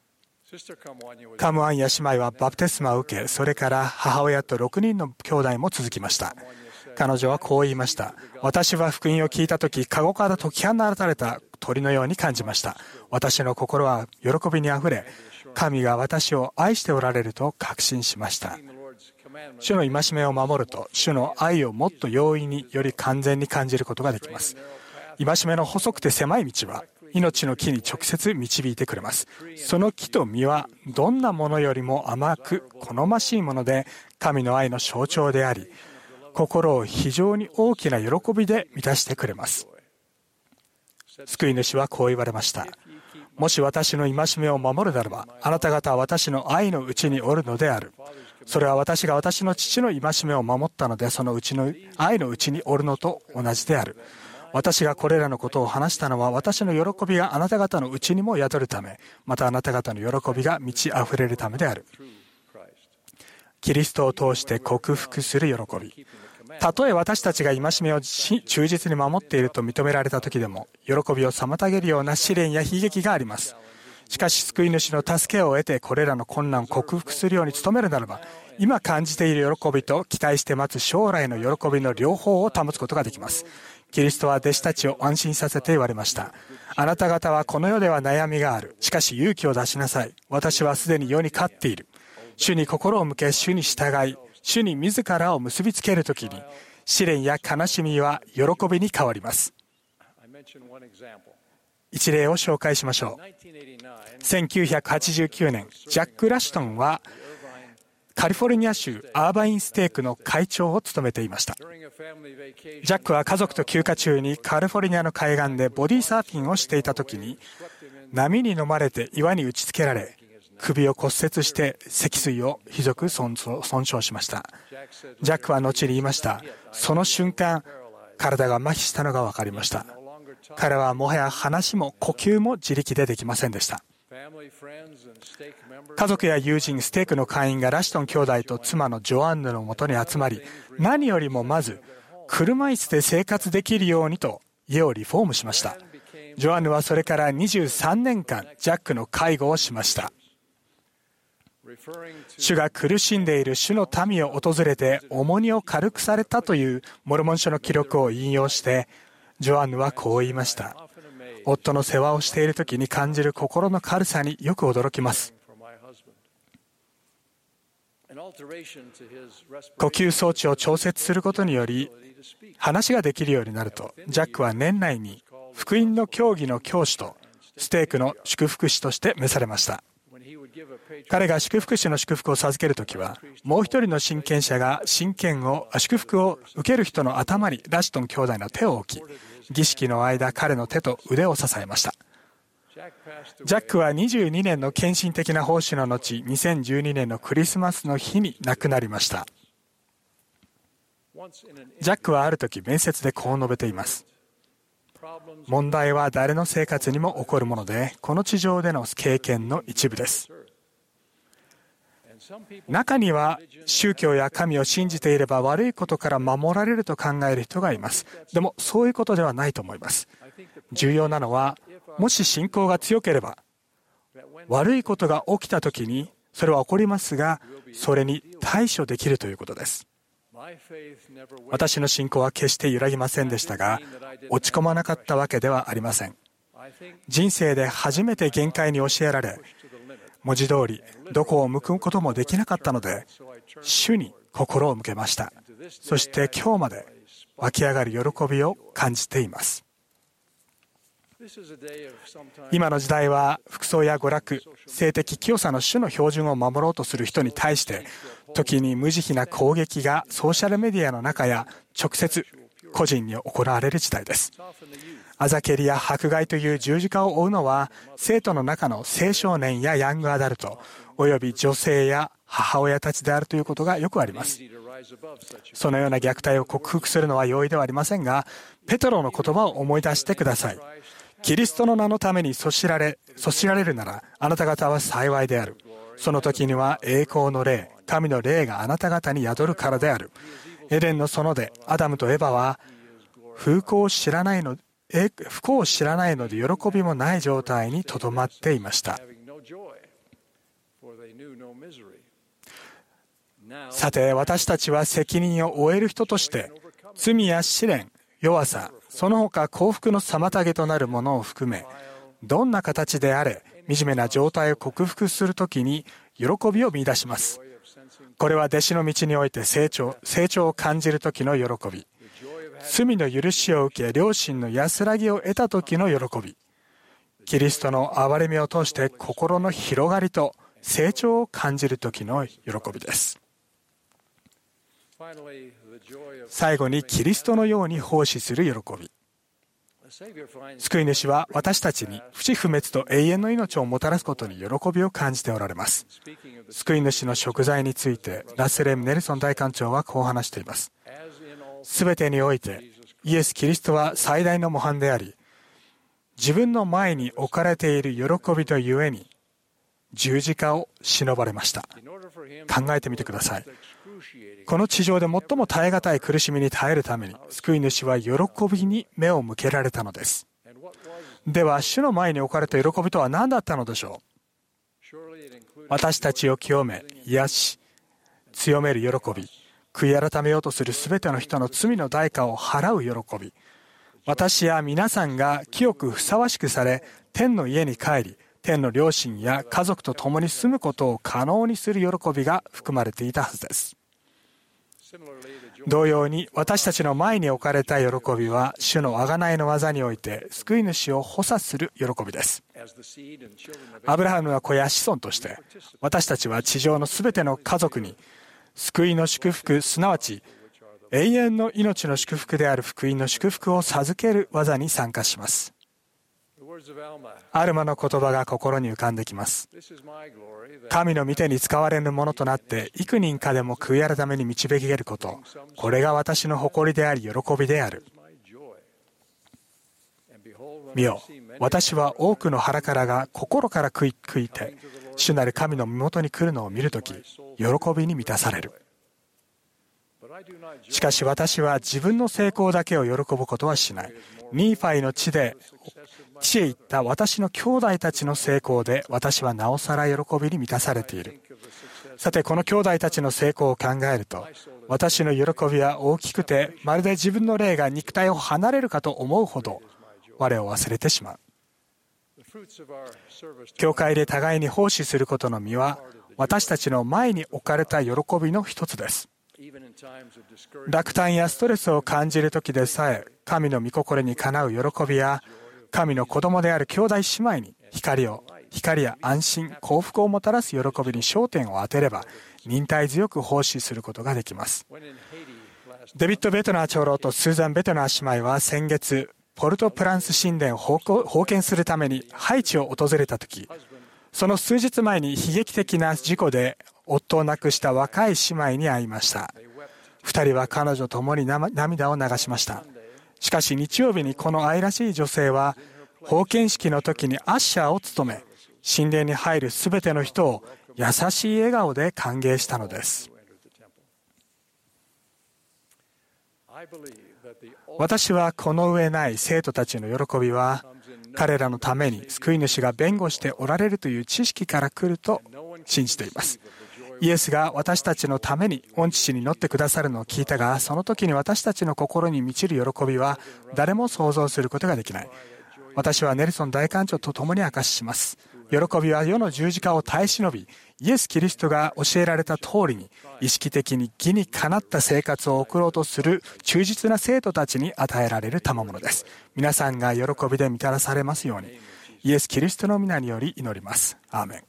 カムアンヤ姉妹はバプテスマを受け、それから母親とろくにんの兄弟も続きました。彼女はこう言いました。私は福音を聞いたとき、籠から解き放たれた鳥のように感じました。私の心は喜びにあふれ、神が私を愛しておられると確信しました。主の戒めを守ると、主の愛をもっと容易により完全に感じることができます。戒めの細くて狭い道は、命の木に直接導いてくれます。その木と実は、どんなものよりも甘く好ましいもので、神の愛の象徴であり、心を非常に大きな喜びで満たしてくれます。救い主はこう言われました。もし私の戒めを守るならば、あなた方は私の愛のうちにおるのである。それは私が私の父の戒めを守ったので、そのうちの愛のうちにおるのと同じである。私がこれらのことを話したのは、私の喜びがあなた方のうちにも宿るため、またあなた方の喜びが満ち溢れるためである。キリストを通して克服する喜び。たとえ私たちが戒めを忠実に守っていると認められた時でも、喜びを妨げるような試練や悲劇があります。しかし救い主の助けを得て、これらの困難を克服するように努めるならば、今感じている喜びと期待して待つ将来の喜びの両方を保つことができます。キリストは弟子たちを安心させて言われました。あなた方はこの世では悩みがある。しかし勇気を出しなさい。私はすでに世に勝っている。主に心を向け、主に従い、主に自らを結びつけるときに、試練や悲しみは喜びに変わります。一例を紹介しましょう。せんきゅうひゃくはちじゅうきゅうねん、ジャック・ラシュトンはカリフォルニア州アーバインステークの会長を務めていました。ジャックは家族と休暇中にカリフォルニアの海岸でボディーサーフィンをしていた時に、波に飲まれて岩に打ちつけられ、首を骨折して脊椎をひどく損傷しました。ジャックは後に言いました。その瞬間、体が麻痺したのが分かりました。彼はもはや話も呼吸も自力でできませんでした。家族や友人、ステークの会員がラシトン兄弟と妻のジョアンヌのもとに集まり、何よりもまず車椅子で生活できるようにと家をリフォームしました。ジョアンヌはそれからにじゅうさんねんかんジャックの介護をしました。主が苦しんでいる主の民を訪れて重荷を軽くされたというモルモン書の記録を引用して、ジョアンヌはこう言いました。夫の世話をしている時に感じる心の軽さによく驚きます。呼吸装置を調節することにより話ができるようになると、ジャックは年内に福音の教義の教師とステークの祝福師として召されました。彼が祝福師の祝福を授けるときは、もう一人の親権者が親権を祝福を受ける人の頭にラシトン兄弟の手を置き、儀式の間彼の手と腕を支えました。ジャックはにじゅうにねんの献身的な奉仕の後、にせんじゅうにねんのクリスマスの日に亡くなりました。ジャックはある時面接でこう述べています。問題は誰の生活にも起こるもので、この地上での経験の一部です。中には宗教や神を信じていれば悪いことから守られると考える人がいます。でもそういうことではないと思います。重要なのは、もし信仰が強ければ、悪いことが起きたときにそれは起こりますが、それに対処できるということです。私の信仰は決して揺らぎませんでしたが、落ち込まなかったわけではありません。人生で初めて限界に教えられ、文字通りどこを向くこともできなかったので、主に心を向けました。そして今日まで湧き上がる喜びを感じています。今の時代は服装や娯楽、性的清さの主の標準を守ろうとする人に対して、時に無慈悲な攻撃がソーシャルメディアの中や直接個人に行われる時代です。あざけりや迫害という十字架を負うのは、生徒の中の青少年やヤングアダルト、および女性や母親たちであるということがよくあります。そのような虐待を克服するのは容易ではありませんが、ペトロの言葉を思い出してください。キリストの名のためにそしられ、そしられるなら、あなた方は幸いである。その時には栄光の霊、神の霊があなた方に宿るからである。エデンの園でアダムとエバは不幸を知らないの、不幸を知らないので喜びもない状態にとどまっていました。 さて、私たちは責任を負える人として、罪や試練、弱さ、その他幸福の妨げとなるものを含め、どんな形であれ、惨めな状態を克服するときに喜びを見出します。これは弟子の道において成長、成長を感じるときの喜び、罪の許しを受け、良心の安らぎを得たときの喜び、キリストの憐れみを通して心の広がりと成長を感じるときの喜びです。最後に、キリストのように奉仕する喜び。救い主は私たちに不死不滅と永遠の命をもたらすことに喜びを感じておられます。救い主の贖罪について、ラッセル・エム・ネルソン大官長はこう話しています。すべてにおいて、イエス・キリストは最大の模範であり、自分の前に置かれている喜びとゆえに、十字架を忍ばれました。考えてみてください。この地上で最も耐え難い苦しみに耐えるために、救い主は喜びに目を向けられたのです。では、主の前に置かれた喜びとは何だったのでしょう。私たちを清め、癒し、強める喜び、悔い改めようとするすべての人の罪の代価を払う喜び、私や皆さんが清くふさわしくされ、天の家に帰り、天の両親や家族と共に住むことを可能にする喜びが含まれていたはずです。同様に、私たちの前に置かれた喜びは、主の贖いの技において救い主を補佐する喜びです。アブラハムの子や子孫として、私たちは地上のすべての家族に救いの祝福、すなわち永遠の命の祝福である福音の祝福を授ける技に参加します。アルマの言葉が心に浮かんできます。神の御手に使われぬものとなって幾人かでも悔い改めに導けること、これが私の誇りであり喜びである。見よ、私は多くの腹からが心から悔い悔いて主なる神の身元に来るのを見るとき、喜びに満たされる。しかし私は自分の成功だけを喜ぶことはしない。ニーファイの地で地へ行った私の兄弟たちの成功で、私はなおさら喜びに満たされている。さて、この兄弟たちの成功を考えると、私の喜びは大きくて、まるで自分の霊が肉体を離れるかと思うほど我を忘れてしまう。教会で互いに奉仕することの実は、私たちの前に置かれた喜びの一つです。落胆やストレスを感じるときでさえ、神の御心にかなう喜びや、神の子供である兄弟姉妹に光を、光や安心、幸福をもたらす喜びに焦点を当てれば、忍耐強く奉仕することができます。デビッド・ベトナー長老とスーザン・ベトナー姉妹は先月、ポルトプランス神殿を奉献するためにハイチを訪れたとき、その数日前に悲劇的な事故で夫を亡くした若い姉妹に会いました。二人は彼女と共に涙を流しました。しかし日曜日にこの愛らしい女性は奉献式の時にアッシャーを務め、神殿に入るすべての人を優しい笑顔で歓迎したのです。私はこの上ない生徒たちの喜びは、彼らのために救い主が弁護しておられるという知識から来ると信じています。イエスが私たちのために御父に乗ってくださるのを聞いたが、その時に私たちの心に満ちる喜びは誰も想像することができない。私はネルソン大官長と共に証しします。喜びは世の十字架を耐え忍び、イエス・キリストが教えられた通りに意識的に義にかなった生活を送ろうとする忠実な生徒たちに与えられる賜物です。皆さんが喜びで満たされますように、イエス・キリストの皆により祈ります。アーメン。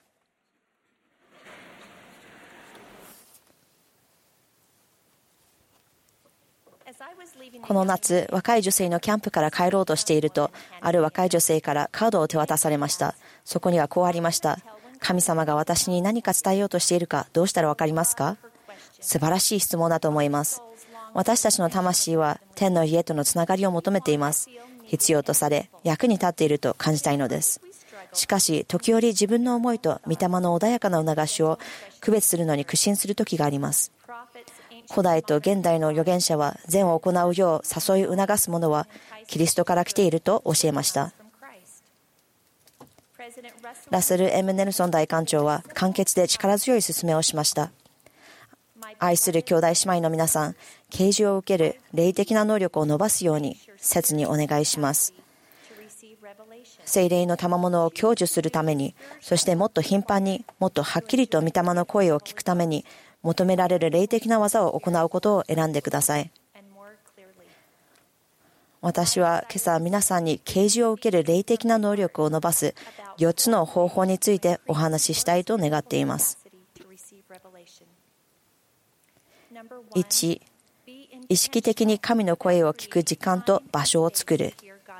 この夏、若い女性のキャンプから帰ろうとしていると、ある若い女性からカードを手渡されました。そこにはこうありました。神様が私に何か伝えようとしているか、どうしたらわかりますか？素晴らしい質問だと思います。私たちの魂は天の家とのつながりを求めています。必要とされ、役に立っていると感じたいのです。しかし、時折自分の思いと御霊の穏やかな促しを区別するのに苦心する時があります。古代と現代の預言者は善を行うよう誘い促す者はキリストから来ていると教えました。 ラセル・エム・ネルソン大官長は簡潔で力強い勧めをしました。愛する兄弟姉妹の皆さん、啓示を受ける霊的な能力を伸ばすように切にお願いします。聖霊の賜物を享受するために、そしてもっと頻繁に、もっとはっきりと御霊の声を聞くために、求められる霊的な技を行うことを選んでください。私は今朝皆さんに啓示を受ける霊的な能力を伸ばすよっつの方法についてお話ししたいと願っています。いち、意識的に神の声を聞く時間と場所を作る。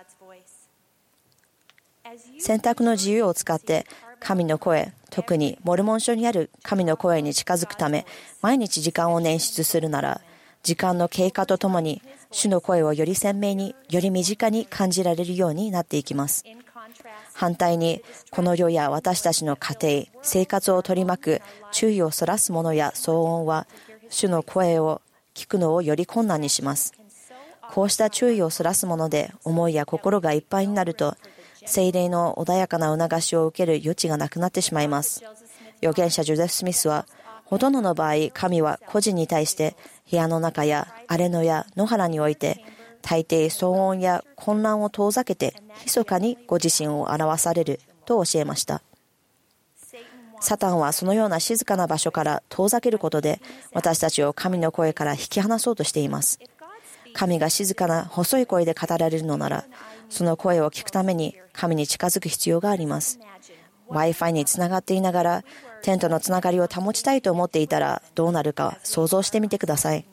選択の自由を使って神の声、特にモルモン書にある神の声に近づくため毎日時間を捻出するなら、時間の経過とともに主の声をより鮮明に、より身近に感じられるようになっていきます。反対に、この世や私たちの家庭、生活を取り巻く注意をそらすものや騒音は、主の声を聞くのをより困難にします。こうした注意をそらすもので思いや心がいっぱいになると、聖霊の穏やかな促しを受ける余地がなくなってしまいます。預言者ジョゼフ・スミスは、ほとんどの場合、神は個人に対して部屋の中や荒れ野や野原において、大抵騒音や混乱を遠ざけて、密かにご自身を表されると教えました。サタンはそのような静かな場所から遠ざけることで、私たちを神の声から引き離そうとしています。神が静かな細い声で語られるのなら、その声を聞くために神に近づく必要があります。Wi-Fi につながっていながら、テントのつながりを保ちたいと思っていたらどうなるか想像してみてください。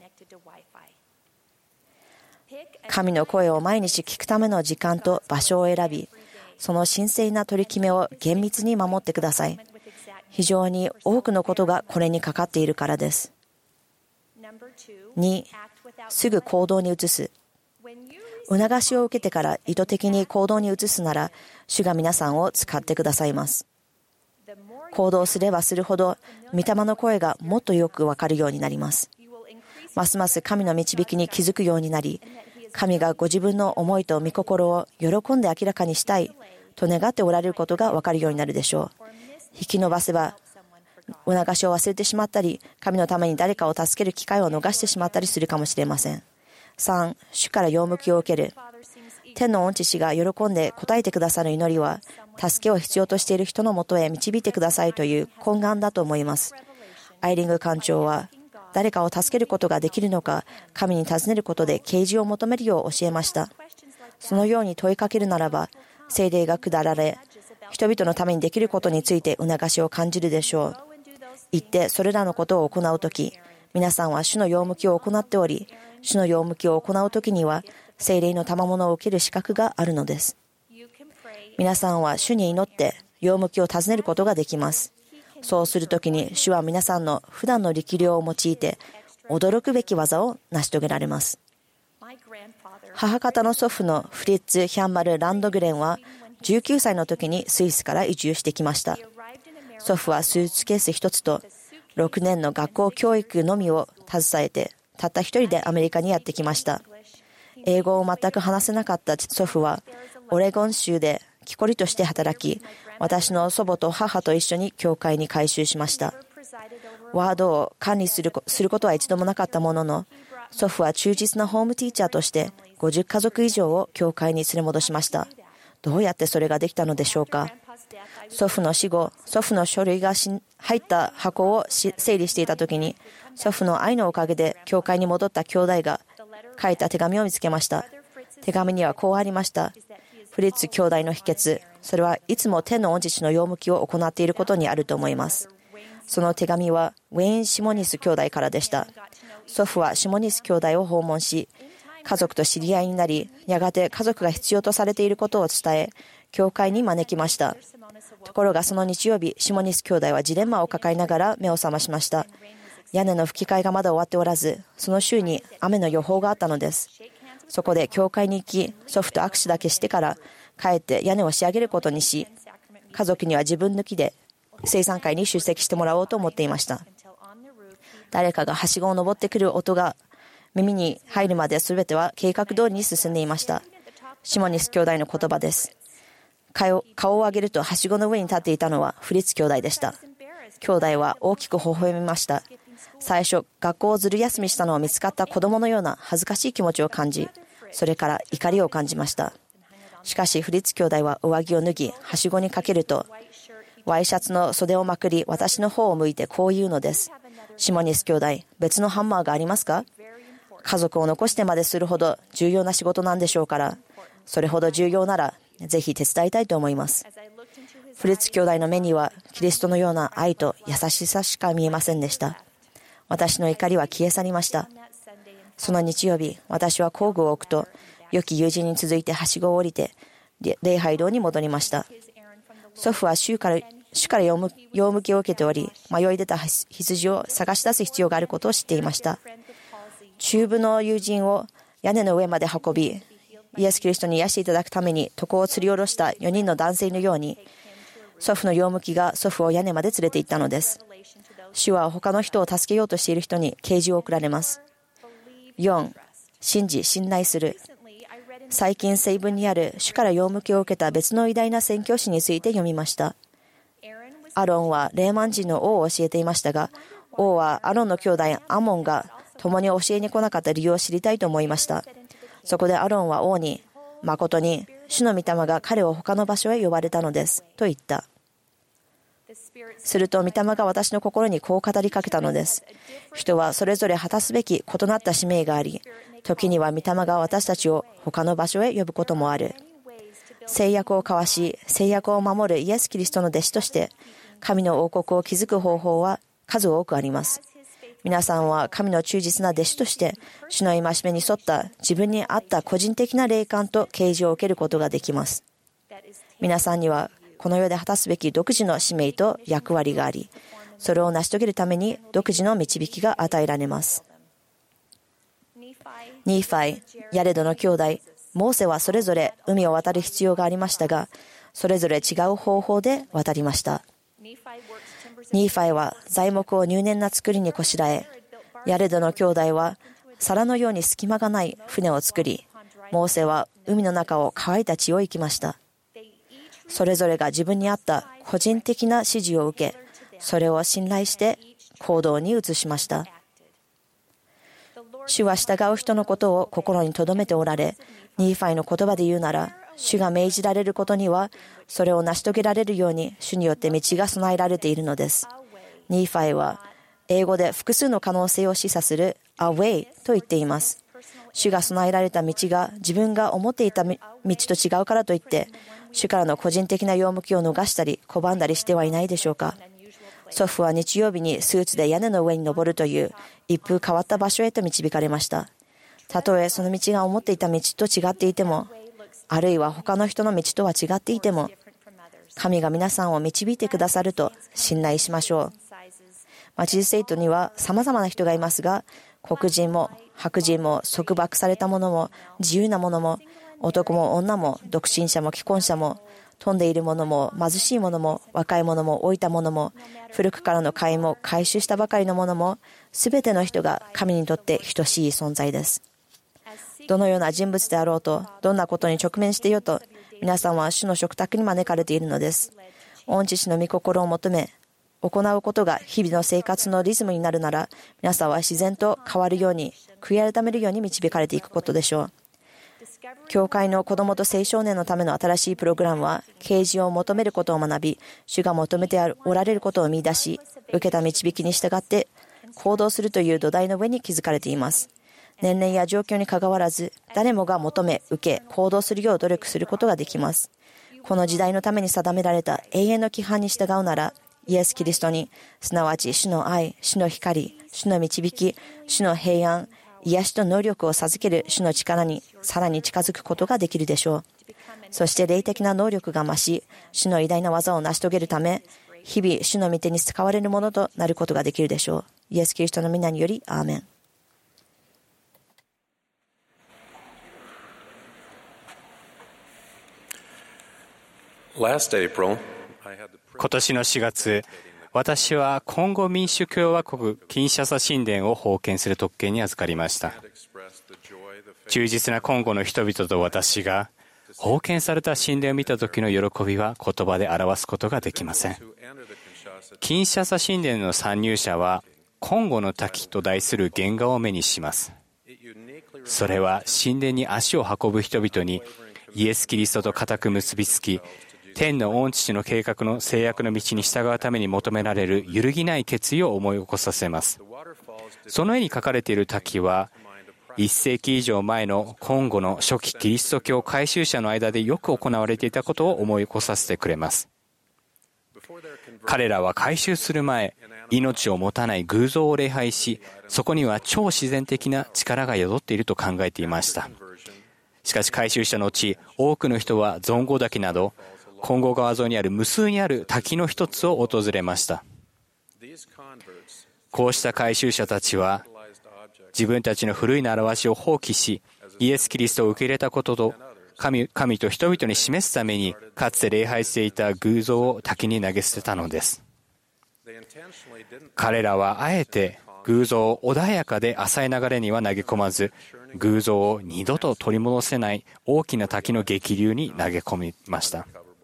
神の声を毎日聞くための時間と場所を選び、その神聖な取り決めを厳密に守ってください。非常に多くのことがこれにかかっているからです。に、すぐ行動に移す。促しを受けてから意図的に行動に移すなら、主が皆さんを使ってくださいます。行動すればするほど、御霊の声がもっとよくわかるようになります。ますます神の導きに気づくようになり、神がご自分の思いと御心を喜んで明らかにしたいと願っておられることがわかるようになるでしょう。引き延ばせば、促しを忘れてしまったり、神のために誰かを助ける機会を逃してしまったりするかもしれません。さん、主から用向きを受ける。天の御父が喜んで答えてくださる祈りは、助けを必要としている人のもとへ導いてくださいという懇願だと思います。アイリング館長は、誰かを助けることができるのか、神に尋ねることで啓示を求めるよう教えました。そのように問いかけるならば、聖霊が下られ、人々のためにできることについて促しを感じるでしょう。言ってそれらのことを行うとき、皆さんは主の用向きを行っており、主の用向きを行うときには、聖霊の賜物を受ける資格があるのです。皆さんは主に祈って用向きを尋ねることができます。そうするときに主は皆さんの普段の力量を用いて驚くべき技を成し遂げられます。母方の祖父のフリッツ・ヒャンマル・ランドグレンはじゅうきゅうさいの時にスイスから移住してきました。祖父はスーツケース一つとろくねんの学校教育のみを携えてたった一人でアメリカにやってきました。英語を全く話せなかった祖父はオレゴン州で木こりとして働き、私の祖母と母と一緒に教会に改宗しました。ワードを管理する、することは一度もなかったものの、祖父は忠実なホームティーチャーとしてごじゅっかぞく以上を教会に連れ戻しました。どうやってそれができたのでしょうか。祖父の死後、祖父の書類が入った箱を整理していたときに、祖父の愛のおかげで教会に戻った兄弟が書いた手紙を見つけました。手紙にはこうありました。フリッツ兄弟の秘訣、それはいつも天の御父の用向きを行っていることにあると思います。その手紙はウェイン・シモニス兄弟からでした。祖父はシモニス兄弟を訪問し、家族と知り合いになり、やがて家族が必要とされていることを伝え、教会に招きました。ところがその日曜日、シモニス兄弟はジレンマを抱えながら目を覚ましました。屋根の吹き替えがまだ終わっておらず、その週に雨の予報があったのです。そこで教会に行き、祖父と握手だけしてから帰って屋根を仕上げることにし、家族には自分抜きで聖餐会に出席してもらおうと思っていました。誰かがはしごを登ってくる音が耳に入るまで全ては計画通りに進んでいました。シモニス兄弟の言葉です。 顔を上げるとはしごの上に立っていたのはフリッツ兄弟でした。兄弟は大きく微笑みました。最初、学校をずる休みしたのを見つかった子供のような恥ずかしい気持ちを感じ、それから怒りを感じました。しかしフリッツ兄弟は上着を脱ぎ、はしごにかけると、ワイシャツの袖をまくり、私の方を向いてこう言うのです。シモニス兄弟、別のハンマーがありますか？家族を残してまでするほど重要な仕事なんでしょうから、それほど重要ならぜひ手伝いたいと思います。フリッツ兄弟の目にはキリストのような愛と優しさしか見えませんでした。私の怒りは消え去りました。その日曜日、私は工具を置くと、良き友人に続いてはしごを降りて礼拝堂に戻りました。祖父は主から主から用向きを受けており、迷い出た羊を探し出す必要があることを知っていました。中部の友人を屋根の上まで運び、イエス・キリストに癒していただくために床を吊り下ろしたよにんの男性のように、祖父の用向きが祖父を屋根まで連れて行ったのです。主は他の人を助けようとしている人に啓示を送られます。よん、信じ、信頼する。最近聖文にある主から用向きを受けた別の偉大な宣教師について読みました。アロンはレーマン人の王を教えていましたが、王はアロンの兄弟アモンが共に教えに来なかった理由を知りたいと思いました。そこでアロンは王に、誠に主の御霊が彼を他の場所へ呼ばれたのですと言った。すると御霊が私の心にこう語りかけたのです。人はそれぞれ果たすべき異なった使命があり、時には御霊が私たちを他の場所へ呼ぶこともある。誓約を交わし、誓約を守るイエス・キリストの弟子として神の王国を築く方法は数多くあります。皆さんは神の忠実な弟子として主の戒めに沿った自分に合った個人的な霊感と啓示を受けることができます。皆さんにはこの世で果たすべき独自の使命と役割があり、それを成し遂げるために独自の導きが与えられます。ニーファイ、ヤレドの兄弟、モーセはそれぞれ海を渡る必要がありましたが、それぞれ違う方法で渡りました。ニーファイは材木を入念な作りにこしらえ、ヤレドの兄弟は皿のように隙間がない船を作り、モーセは海の中を乾いた地を行きました。それぞれが自分に合った個人的な指示を受け、それを信頼して行動に移しました。主は従う人のことを心に留めておられ、ニーファイの言葉で言うなら、主が命じられることには、それを成し遂げられるように主によって道が備えられているのです。ニーファイは英語で複数の可能性を示唆する A way と言っています。主が備えられた道が自分が思っていた道と違うからといって、主からの個人的な用向きを逃したり拒んだりしてはいないでしょうか。祖父は日曜日にスーツで屋根の上に登るという一風変わった場所へと導かれました。たとえその道が思っていた道と違っていても、あるいは他の人の道とは違っていても、神が皆さんを導いてくださると信頼しましょう。マチズセイトには様々な人がいますが、黒人も白人も束縛された者も自由な者も男も女も独身者も既婚者も富んでいる者も貧しい者も若い者も老いた者も古くからの会員も改宗したばかりの者も、すべての人が神にとって等しい存在です。どのような人物であろうと、どんなことに直面していようと、皆さんは主の食卓に招かれているのです。御父の御心を求め行うことが日々の生活のリズムになるなら、皆さんは自然と変わるように、悔い改めるように導かれていくことでしょう。教会の子どもと青少年のための新しいプログラムは、啓示を求めることを学び、主が求めておられることを見出し、受けた導きに従って行動するという土台の上に築かれています。年齢や状況にかかわらず、誰もが求め、受け、行動するよう努力することができます。この時代のために定められた永遠の規範に従うなら、イエス・キリストに、すなわち主の愛、主の光、主の導き、主の平安、癒しと能力を授ける主の力にさらに近づくことができるでしょう。そして霊的な能力が増し、主の偉大な技を成し遂げるため、日々主の御手に使われるものとなることができるでしょう。イエス・キリストの皆により、アーメン。 今年のしがつ、私はコンゴ民主共和国キンシャサ神殿を奉献する特権に預かりました。忠実なコンゴの人々と私が封建された神殿を見た時の喜びは言葉で表すことができません。キンシャサ神殿の参入者はコンゴの滝と題する原画を目にします。それは神殿に足を運ぶ人々にイエス・キリストと固く結びつき、天の御父の計画の制約の道に従うために求められる揺るぎない決意を思い起こさせます。その絵に描かれている滝はいっ世紀以上前のコンゴの初期キリスト教改宗者の間でよく行われていたことを思い起こさせてくれます。彼らは改宗する前、命を持たない偶像を礼拝し、そこには超自然的な力が宿っていると考えていました。しかし改宗した後、多くの人はゾンゴ滝などコンゴ川沿いにある無数にある滝の一つを訪れました。こうした改宗者たちは自分たちの古い習わしを放棄し、イエス・キリストを受け入れたことと神、神と人々に示すためにかつて礼拝していた偶像を滝に投げ捨てたのです。彼らはあえて偶像を穏やかで浅い流れには投げ込まず、偶像を二度と取り戻せない大きな滝の激流に投げ込みました。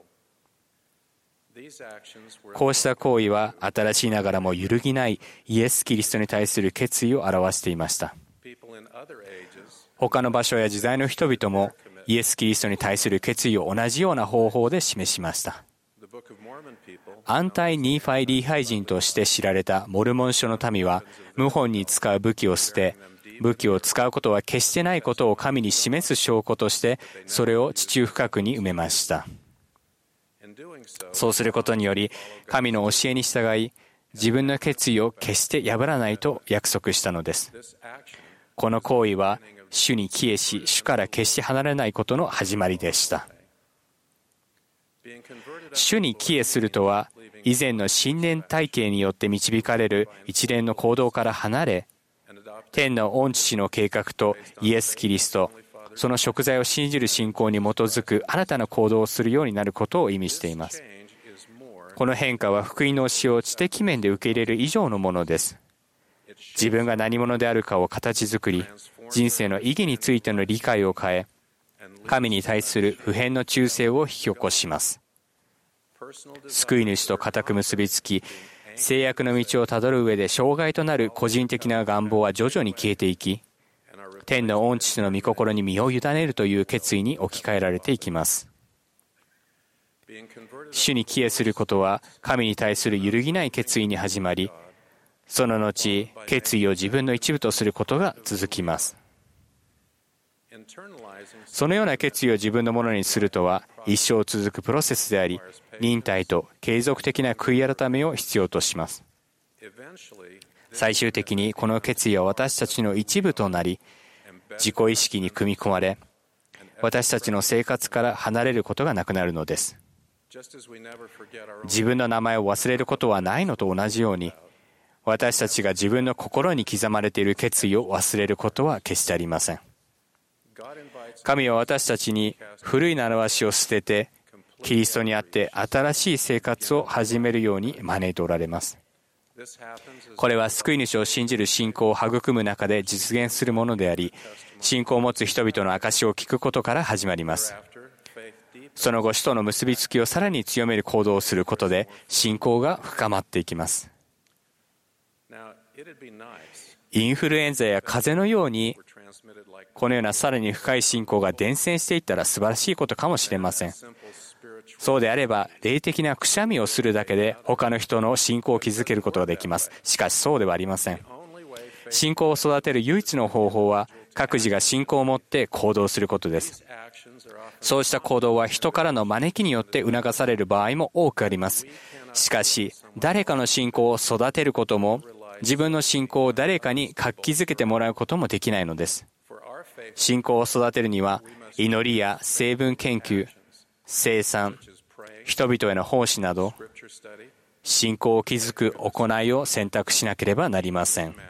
こうした行為は新しいながらも揺るぎないイエス・キリストに対する決意を表していました。他の場所や時代の人々もイエス・キリストに対する決意を同じような方法で示しました。安泰ニーファイ礼拝人として知られたモルモン書の民は、謀反に使う武器を捨て、武器を使うことは決してないことを神に示す証拠として、それを地中深くに埋めました。そうすることにより、神の教えに従い、自分の決意を決して破らないと約束したのです。この行為は、主に帰依し、主から決して離れないことの始まりでした。主に帰依するとは、以前の信念体系によって導かれる一連の行動から離れ、天の御父の計画とイエス・キリスト、その贖罪を信じる信仰に基づく新たな行動をするようになることを意味しています。この変化は福音の教えを知的面で受け入れる以上のものです。自分が何者であるかを形作り、人生の意義についての理解を変え、神に対する不変の忠誠を引き起こします。救い主と固く結びつき、制約の道をたどる上で障害となる個人的な願望は徐々に消えていき、天の御父の御心に身を委ねるという決意に置き換えられていきます。主に帰依することは神に対する揺るぎない決意に始まり、その後、決意を自分の一部とすることが続きます。そのような決意を自分のものにするとは一生続くプロセスであり、忍耐と継続的な悔い改めを必要とします。最終的にこの決意は私たちの一部となり、自己意識に組み込まれ、私たちの生活から離れることがなくなるのです。自分の名前を忘れることはないのと同じように、私たちが自分の心に刻まれている決意を忘れることは決してありません。神は私たちに古い習わしを捨てて、キリストにあって新しい生活を始めるように招いておられます。これは救い主を信じる信仰を育む中で実現するものであり、信仰を持つ人々の証を聞くことから始まります。その後、主との結びつきをさらに強める行動をすることで、信仰が深まっていきます。インフルエンザや風邪のように、このようなさらに深い信仰が伝染していったら素晴らしいことかもしれません。そうであれば、霊的なくしゃみをするだけで他の人の信仰を築けることができます。しかしそうではありません。信仰を育てる唯一の方法は、各自が信仰を持って行動することです。そうした行動は人からの招きによって促される場合も多くあります。しかし、誰かの信仰を育てることも、自分の信仰を誰かに活気づけてもらうこともできないのです。信仰を育てるには、祈りや成分研究、聖餐、人々への奉仕など、信仰を築く行いを選択しなければなりません。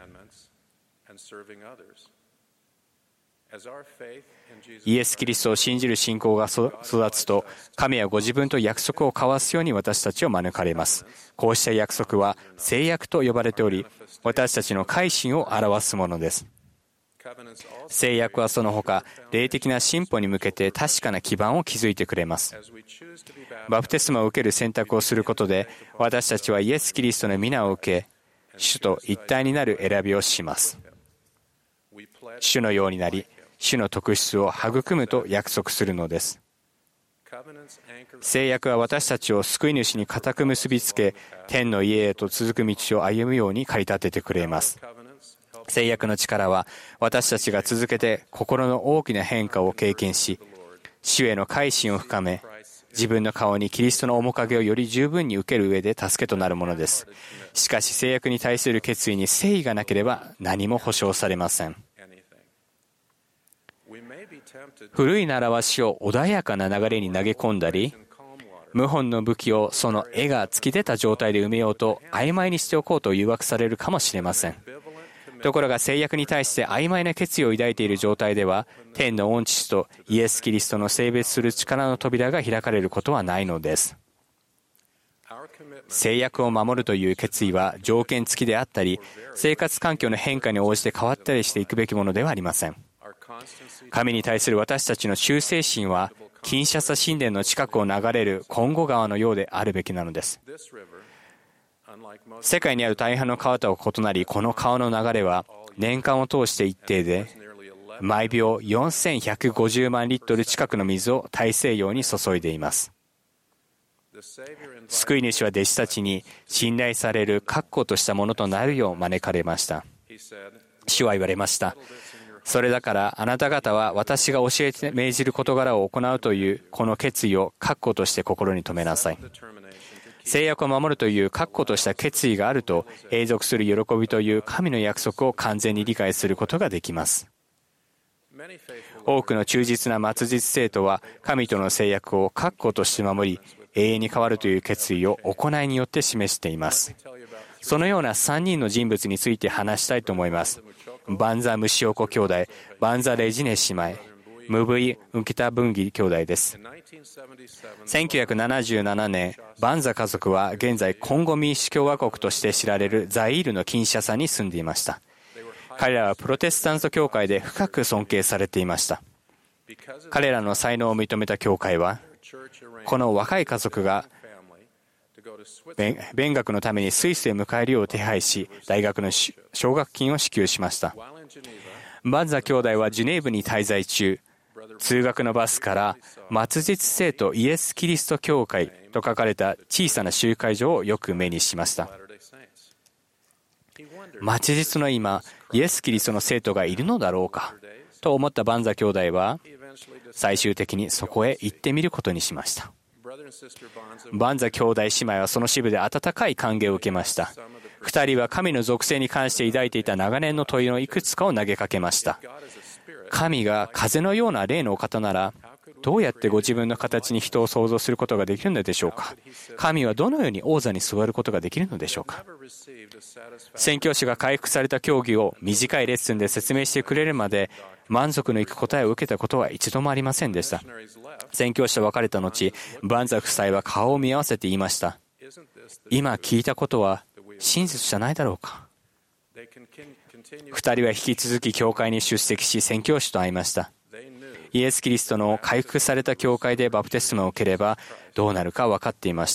イエス・キリストを信じる信仰が育つと、神はご自分と約束を交わすように私たちを招かれます。こうした約束は誓約と呼ばれており、私たちの改心を表すものです。 聖約はその他、霊的な進歩に向けて確かな基盤を築いてくれます。バプテスマを受ける選択をすることで、私たちはイエス・キリストの皆を受け、主と一体になる選びをします。主のようになり、主の特質を育むと約束するのです。聖約は私たちを救い主に固く結びつけ、天の家へと続く道を歩むように駆り立ててくれます。聖約の力は私たちが続けて心の大きな変化を経験し、主への改心を深め、自分の顔にキリストの面影をより十分に受ける上で助けとなるものです。しかし聖約に対する決意に誠意がなければ何も保証されません。古い習わしを穏やかな流れに投げ込んだり、謀反の武器をその絵が突き出た状態で埋めようと曖昧にしておこうと誘惑されるかもしれません。ところが聖約に対して曖昧な決意を抱いている状態では、天の御父とイエス・キリストの性別する力の扉が開かれることはないのです。聖約を守るという決意は条件付きであったり、生活環境の変化に応じて変わったりしていくべきものではありません。神に対する私たちの忠誠心は、キンシャサ神殿の近くを流れるコンゴ川のようであるべきなのです。世界にある大半の川とは異なり、この川の流れは年間を通して一定で、毎秒よんせんひゃくごじゅうまんリットル近くの水を大西洋に注いでいます。救い主は弟子たちに信頼される確固としたものとなるよう招かれました。主は言われました。それだからあなた方は私が教えて命じる事柄を行うというこの決意を確固として心に留めなさい。聖約を守るという確固とした決意があると、永続する喜びという神の約束を完全に理解することができます。多くの忠実な末日生徒は神との聖約を確固として守り、永遠に変わるという決意を行いによって示しています。そのようなさんにんの人物について話したいと思います。バンザ・ムシオコ兄弟、バンザ・レジネ姉妹、ムブイ・ウンキタ・ブンギ兄弟です。せんきゅうひゃくななじゅうななねん、バンザ家族は現在コンゴ民主共和国として知られるザイールのキンシャサに住んでいました。彼らはプロテスタント教会で深く尊敬されていました。彼らの才能を認めた教会は、この若い家族が勉学のためにスイスへ迎えるよう手配し、大学の奨学金を支給しました。バンザ兄弟はジュネーブに滞在中、通学のバスから末日生徒イエス・キリスト教会と書かれた小さな集会所をよく目にしました。末日の今、イエス・キリストの生徒がいるのだろうかと思ったバンザ兄弟は、最終的にそこへ行ってみることにしました。バンザ兄弟姉妹はその支部で温かい歓迎を受けました。二人は神の属性に関して抱いていた長年の問いのいくつかを投げかけました。神が風のような霊のお方なら、どうやってご自分の形に人を創造することができるのでしょうか。神はどのように王座に座ることができるのでしょうか。宣教師が回復された教義を短いレッスンで説明してくれるまで、満足のいく答えを受けたことは一度もありませんでした。宣教師と別れた後、バンザ夫妻は顔を見合わせて言いました。今聞いたことは真実じゃないだろうか。二人は引き続き教会に出席し、宣教師と会いました。イエス・キリストの回復された教会でバプテスマを受ければどうなるか分かっていました。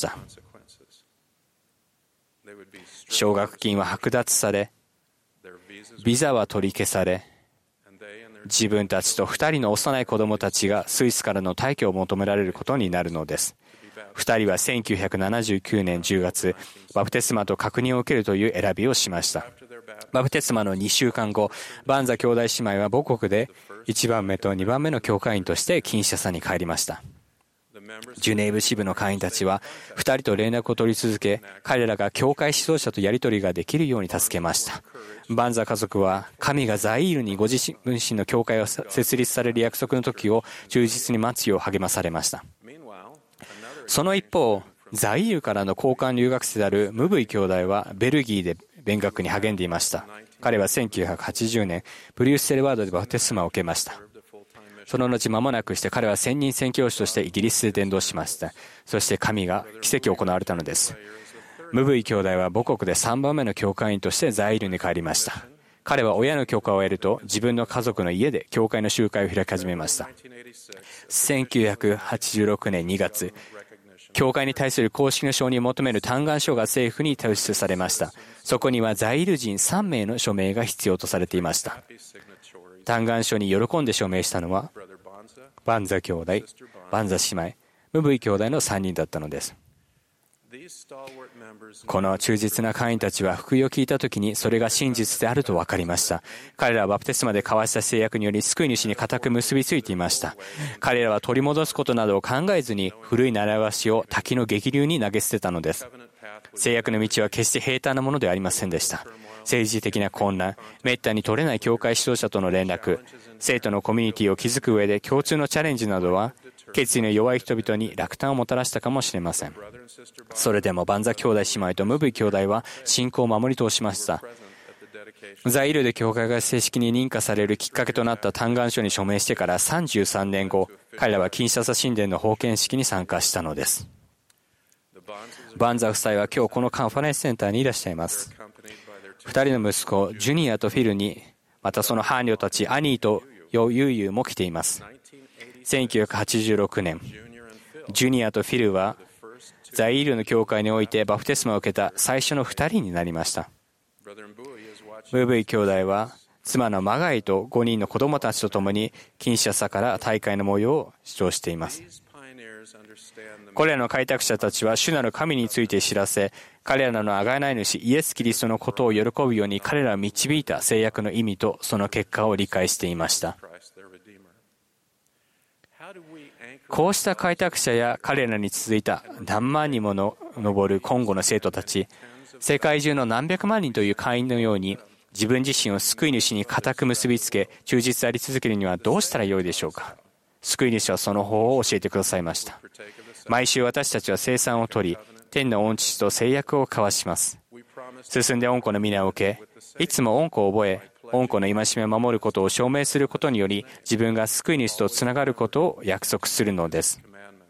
奨学金は剥奪され、ビザは取り消され、自分たちと二人の幼い子供たちがスイスからの退去を求められることになるのです。二人はせんきゅうひゃくななじゅうきゅうねんじゅうがつ、バプテスマと確認を受けるという選びをしました。バプテスマのにしゅうかんご、バンザ兄弟姉妹は母国でいちばんめとにばんめの教会員としてキンシャサに帰りました。ジュネーブ支部の会員たちは二人と連絡を取り続け、彼らが教会指導者とやり取りができるように助けました。バンザ家族は神がザイールにご自分身の教会を設立される約束の時を忠実に待つよう励まされました。その一方、ザイールからの交換留学生であるムブイ兄弟はベルギーで勉学に励んでいました。彼はせんきゅうひゃくはちじゅうねん、ブリュッセルワードでバプテスマを受けました。その後間もなくして彼は専任宣教師としてイギリスで伝道しました。そして神が奇跡を行われたのです。ムブイ兄弟は母国でさんばんめの教会員としてザイールに帰りました。 彼は親の許可を得ると自分の家族の家で教会の集会を開き始めました。せんきゅうひゃくはちじゅうろくねんにがつ、教会に対する公式の承認を求める嘆願書が政府に提出されました。そこには在留人さんめいの署名が必要とされていました。嘆願書に喜んで署名したのはバンザ兄弟、バンザ姉妹、ムブイ兄弟のさんにんだったのです。この忠実な会員たちは福音を聞いたときにそれが真実であると分かりました。彼らはバプテスマで交わした制約により救い主に固く結びついていました。彼らは取り戻すことなどを考えずに古い習わしを滝の激流に投げ捨てたのです。制約の道は決して平坦なものではありませんでした。政治的な混乱、めったに取れない教会指導者との連絡、生徒のコミュニティを築く上で共通のチャレンジなどは決意の弱い人々に落胆をもたらしたかもしれません。それでもバンザ兄弟姉妹とムブイ兄弟は信仰を守り通しました。在留で教会が正式に認可されるきっかけとなった嘆願書に署名してからさんじゅうさんねんご、彼らはキンシャサ神殿の封建式に参加したのです。バンザ夫妻は今日このカンファレンスセンターにいらっしゃいます。二人の息子ジュニアとフィルに、またその伴侶たちアニーとヨユーユーも来ています。せんきゅうひゃくはちじゅうろくねん、ジュニアとフィルは在留の教会においてバプテスマを受けた最初のふたりになりました。ムブイ兄弟は妻のマガイとごにんの子供たちと共にキンシャサから大会の模様を主張しています。これらの開拓者たちは主なる神について知らせ、彼らの贖い主イエス・キリストのことを喜ぶように彼らを導いた制約の意味とその結果を理解していました。こうした開拓者や彼らに続いた何万人もの上る今後の生徒たち、世界中の何百万人という会員のように自分自身を救い主に固く結びつけ忠実であり続けるにはどうしたらよいでしょうか。救い主はその方を教えてくださいました。毎週私たちは聖餐を取り、天の御父と誓約を交わします。進んで御子の皆を受け、いつも御子を覚え、御子の戒めを守ることを証明することにより、自分が救い主とつながることを約束するのです。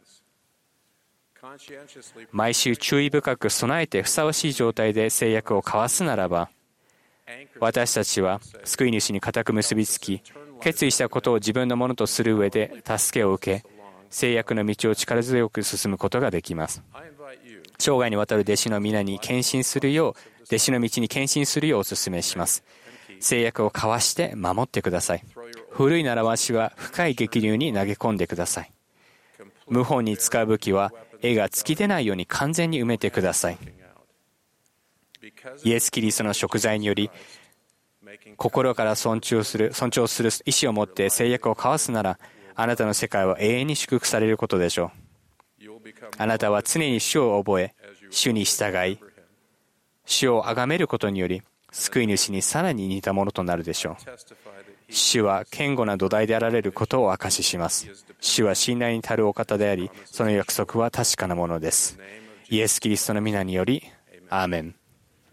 毎週注意深く備えてふさわしい状態で誓約を交わすならば、私たちは救い主に固く結びつき、決意したことを自分のものとする上で助けを受け、誓約の道を力強く進むことができます。生涯にわたる弟子の皆に献身するよう、弟子の道に献身するようお勧めします。誓約を交わして守ってください。古い習わしは深い激流に投げ込んでください。謀反に使う武器は絵が突き出ないように完全に埋めてください。イエス・キリストの贖罪により、心から尊重する、尊重する意志を持って誓約を交わすなら、あなたの世界は永遠に祝福されることでしょう。あなたは常に主を覚え、主に従い、主を崇めることにより、救い主にさらに似たものとなるでしょう。主は堅固な土台であられることを証しします。主は信頼に足るお方であり、その約束は確かなものです。イエス・キリストの皆により、アーメン。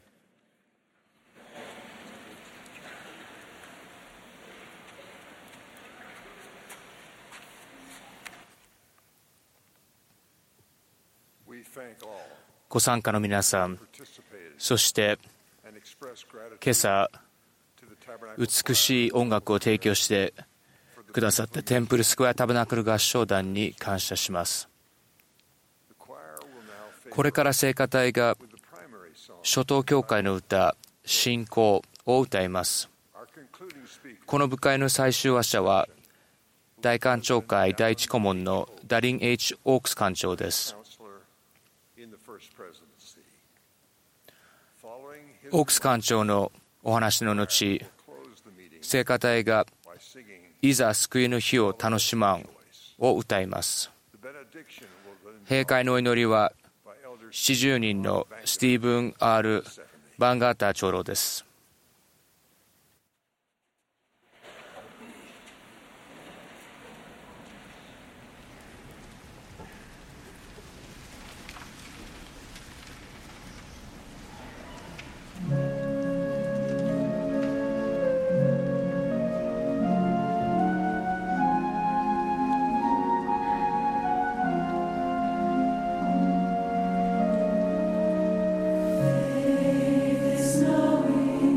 ご参加の皆さん、そして今朝美しい音楽を提供してくださったテンプルスクエアタブナクル合唱団に感謝します。これから聖歌隊が初等教会の歌信仰を歌います。この部会の最終話者は大官庁会第一顧問のダリン・ H ・オークス官長です。オークス官長のお話の後、聖歌隊がいざ救いの日を楽しまんを歌います。閉会のお祈りはななじゅうにんのスティーブン・ R ・バンガーター長老です。 Faith is knowing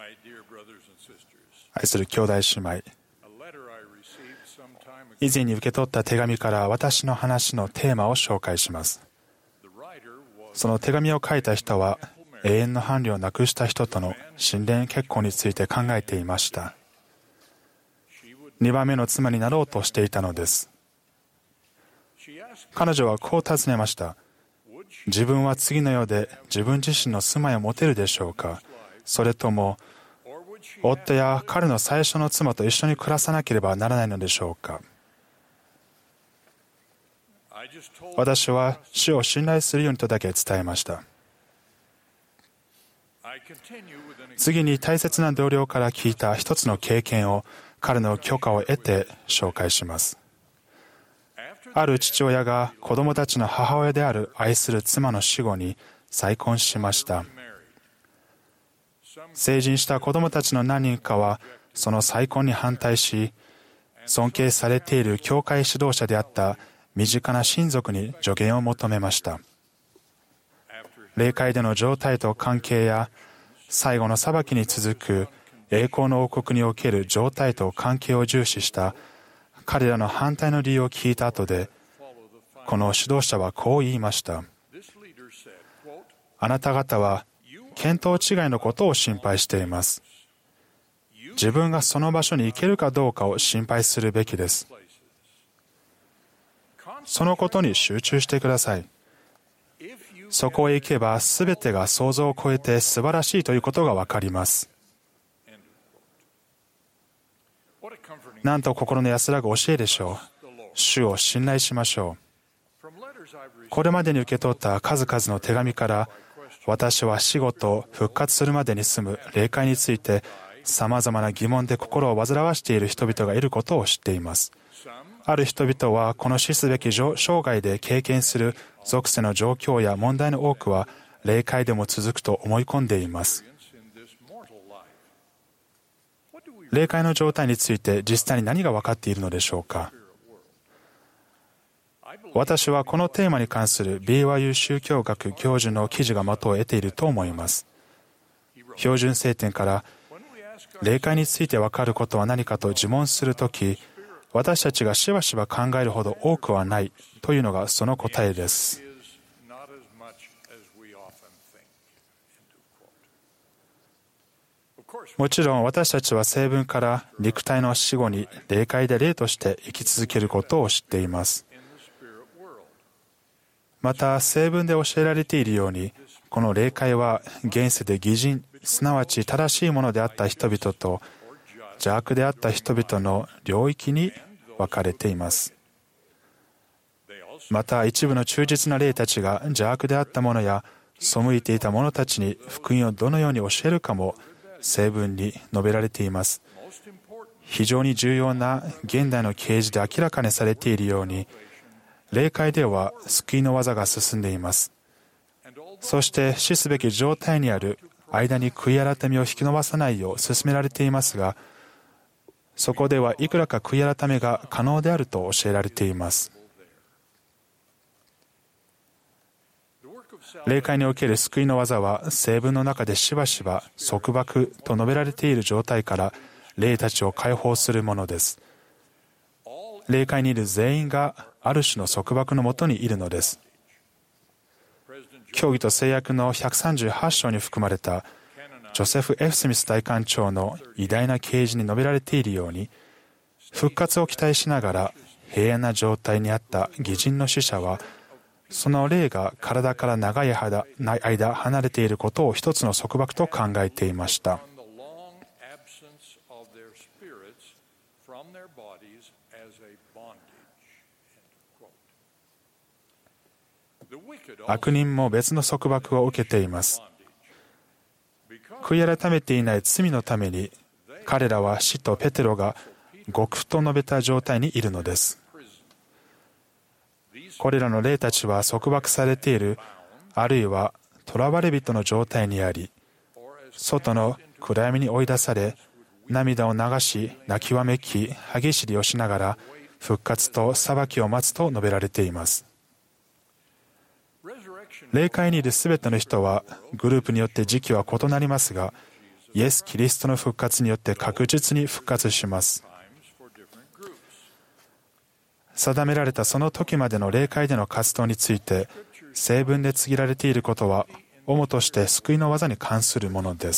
愛する兄弟姉妹、以前に受け取った手紙から私の話のテーマを紹介します。その手紙を書いた人は、永遠の伴侶を亡くした人との親恋結婚について考えていました。にばんめの妻になろうとしていたのです。彼女はこう尋ねました。自分は次の世で自分自身の住まいを持てるでしょうか。それとも夫や彼の最初の妻と一緒に暮らさなければならないのでしょうか。私は主を信頼するようにとだけ伝えました。次に大切な同僚から聞いた一つの経験を彼の許可を得て紹介します。ある父親が子供たちの母親である愛する妻の死後に再婚しました。成人した子供たちの何人かはその再婚に反対し、尊敬されている教会指導者であった身近な親族に助言を求めました。霊界での状態と関係や最後の裁きに続く栄光の王国における状態と関係を重視した彼らの反対の理由を聞いた後で、この指導者はこう言いました。あなた方は見当違いのことを心配しています。自分がその場所に行けるかどうかを心配するべきです。そのことに集中してください。そこへ行けば全てが想像を超えて素晴らしいということがわかります。なんと心の安らぐ教えでしょう。主を信頼しましょう。これまでに受け取った数々の手紙から、私は死後と復活するまでに住む霊界についてさまざまな疑問で心を煩わしている人々がいることを知っています。ある人々はこの死すべき生涯で経験する属世の状況や問題の多くは霊界でも続くと思い込んでいます。霊界の状態について実際に何が分かっているのでしょうか。私はこのテーマに関する ビーワイユー 宗教学教授の記事が的を得ていると思います。標準聖典から霊界について分かることは何かと自問するとき、私たちがしばしば考えるほど多くはないというのがその答えです。もちろん私たちは生分から肉体の死後に霊界で霊として生き続けることを知っています。また生分で教えられているように、この霊界は現世で義人、すなわち正しいものであった人々と邪悪であった人々の領域に分かれています。また一部の忠実な霊たちが邪悪であった者や背いていた者たちに福音をどのように教えるかも聖文に述べられています。非常に重要な現代の啓示で明らかにされているように、霊界では救いの技が進んでいます。そして死すべき状態にある間に悔い改めを引き延ばさないよう勧められていますが、そこではいくらか悔い改めが可能であると教えられています。霊界における救いの技は聖文の中でしばしば束縛と述べられている状態から霊たちを解放するものです。霊界にいる全員がある種の束縛のもとにいるのです。教義と制約のひゃくさんじゅうはち章に含まれたジョセフ・エフ・スミス大官長の偉大な啓示に述べられているように、復活を期待しながら平安な状態にあった義人の死者は、その霊が体から長い間離れていることを一つの束縛と考えていました。悪人も別の束縛を受けています。悔い改めていない罪のために、彼らは死とペテロが極と述べた状態にいるのです。これらの霊たちは束縛されている、あるいは囚われ人の状態にあり、外の暗闇に追い出され、涙を流し、泣きわめき、歯ぎしりをしながら、復活と裁きを待つと述べられています。霊界にいるすべての人は、グループによって時期は異なりますが、 イエス・キリストの復活によって確実に復活します。定められたその時までの霊界での活動について聖文で告げられていることは主として救いの技に関するものです。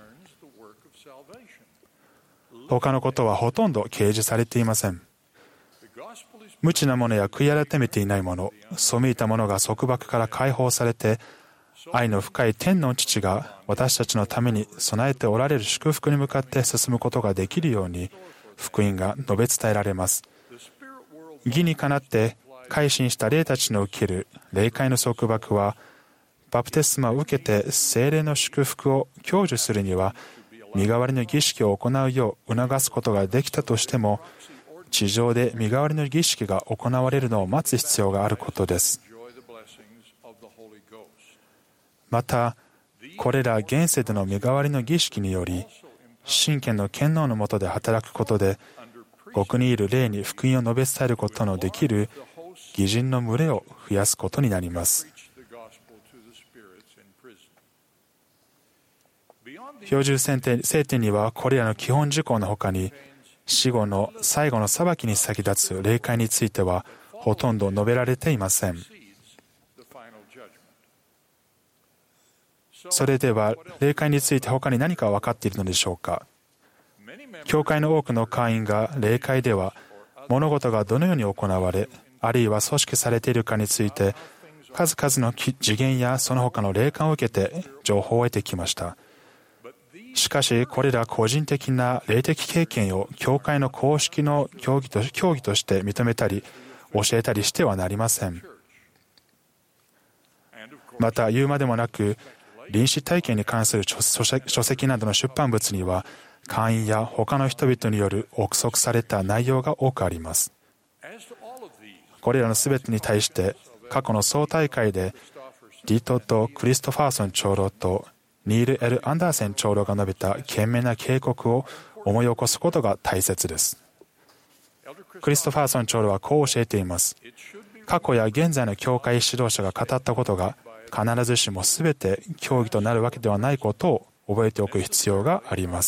他のことはほとんど掲示されていません。無知な者や悔い改めていない者、背いた者が束縛から解放されて、愛の深い天の父が私たちのために備えておられる祝福に向かって進むことができるように、福音が述べ伝えられます。義にかなって改心した霊たちの受ける霊界の束縛は、バプテスマを受けて聖霊の祝福を享受するには、身代わりの儀式を行うよう促すことができたとしても、地上で身代わりの儀式が行われるのを待つ必要があることです。また、これら現世での身代わりの儀式により、神権の権能の下で働くことで、獄にいる霊に福音を述べ伝えることのできる義人の群れを増やすことになります。標準聖典にはこれらの基本事項のほかに、死後の最後の裁きに先立つ霊界についてはほとんど述べられていません。それでは霊界について他に何か分かっているのでしょうか。教会の多くの会員が霊界では物事がどのように行われ、あるいは組織されているかについて数々の次元やその他の霊感を受けて情報を得てきました。しかしこれら個人的な霊的経験を教会の公式の教義と、教義として認めたり教えたりしてはなりません。また言うまでもなく、臨死体験に関する書籍などの出版物には会員や他の人々による憶測された内容が多くあります。これらのすべてに対して過去の総大会でディトとクリストファーソン長老とニール・エル・アンダーセン長老が述べた賢明な警告を思い起こすことが大切です。クリストファーソン長老はこう教えています。過去や現在の教会指導者が語ったことが必ずしも全て教義となるわけではないことを覚えておく必要があります。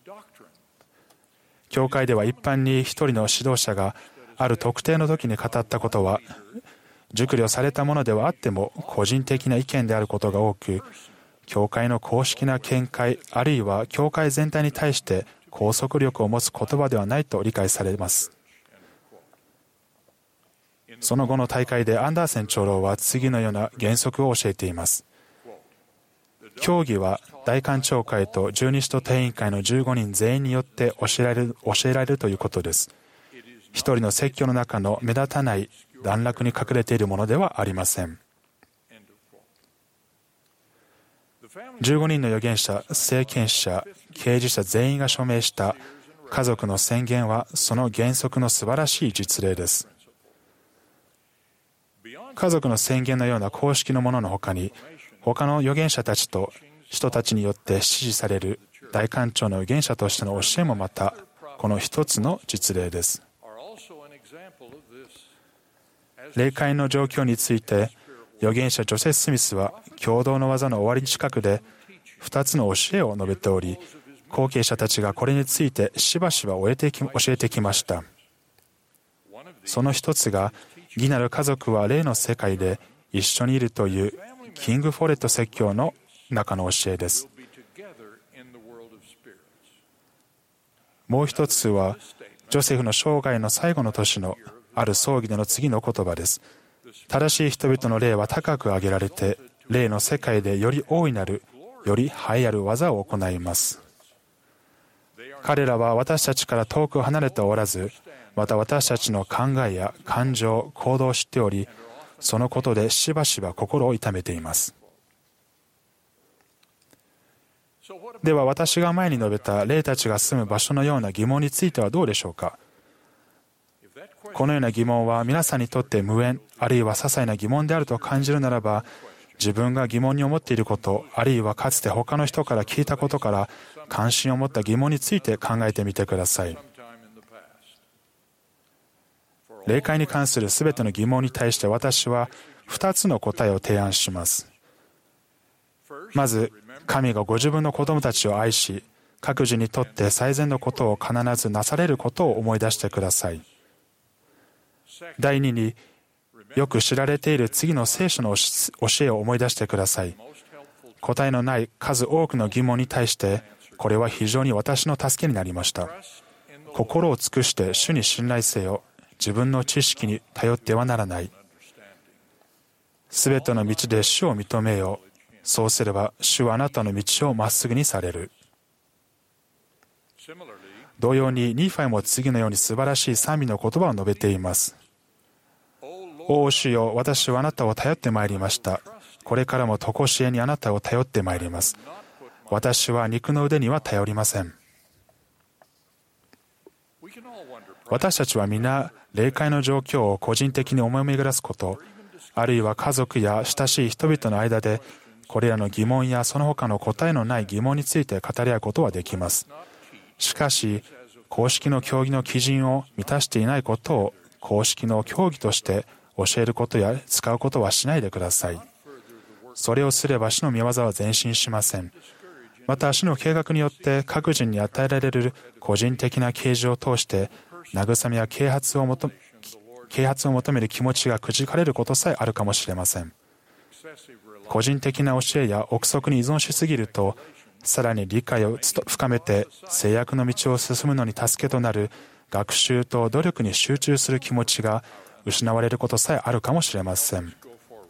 教会では一般に一人の指導者がある特定の時に語ったことは熟慮されたものではあっても個人的な意見であることが多く、教会の公式な見解あるいは教会全体に対して拘束力を持つ言葉ではないと理解されます。その後の大会でアンダーセン長老は次のような原則を教えています。教義は大官庁会と十二使徒定員会のじゅうごにん全員によって教えられる、教えられるということです。一人の説教の中の目立たない段落に隠れているものではありません。じゅうごにんの預言者、聖権者、刑事者全員が署名した家族の宣言はその原則の素晴らしい実例です。家族の宣言のような公式のもののほかに、他の預言者たちと人たちによって支持される大官庁の預言者としての教えもまたこの一つの実例です。霊界の状況について預言者ジョセフ・スミスは共同の技の終わり近くでふたつの教えを述べており、後継者たちがこれについてしばしば教えてきました。その一つが、義なる家族は霊の世界で一緒にいるというキング・フォレット説教の中の教えです。もう一つは、ジョセフの生涯の最後の年のある葬儀での次の言葉です。正しい人々の霊は高く上げられて、霊の世界でより大いなる、より栄えある技を行います。彼らは私たちから遠く離れておらず、また私たちの考えや感情、行動を知っており、そのことでしばしば心を痛めています。では私が前に述べた霊たちが住む場所のような疑問についてはどうでしょうか。このような疑問は皆さんにとって無縁、あるいは些細な疑問であると感じるならば、自分が疑問に思っていること、あるいはかつて他の人から聞いたことから関心を持った疑問について考えてみてください。霊界に関するすべての疑問に対して私はふたつの答えを提案します。まず、 神がご自分の子供たちを愛し、各自にとって最善のことを必ずなされることを思い出してください。第二に、よく知られている次の聖書の教えを思い出してください。答えのない数多くの疑問に対して、これは非常に私の助けになりました。心を尽くして主に信頼せよ。自分の知識に頼ってはならない。すべての道で主を認めよう。そうすれば主はあなたの道をまっすぐにされる。同様にニーファイも次のように素晴らしい賛美の言葉を述べています。お主よ、私はあなたを頼ってまいりました。これからも常しえにあなたを頼ってまいります。私は肉の腕には頼りません。私たちは皆、霊界の状況を個人的に思い巡らすこと、あるいは家族や親しい人々の間で、これらの疑問やその他の答えのない疑問について語り合うことはできます。しかし、公式の教義の基準を満たしていないことを公式の教義として教えることや使うことはしないでください。それをすれば主の御業は前進しません。また主の計画によって各人に与えられる個人的な啓示を通して慰めや啓発を求め、啓発を求める気持ちがくじかれることさえあるかもしれません。個人的な教えや憶測に依存しすぎると、さらに理解を深めて制約の道を進むのに助けとなる学習と努力に集中する気持ちが失われることさえあるかもしれません。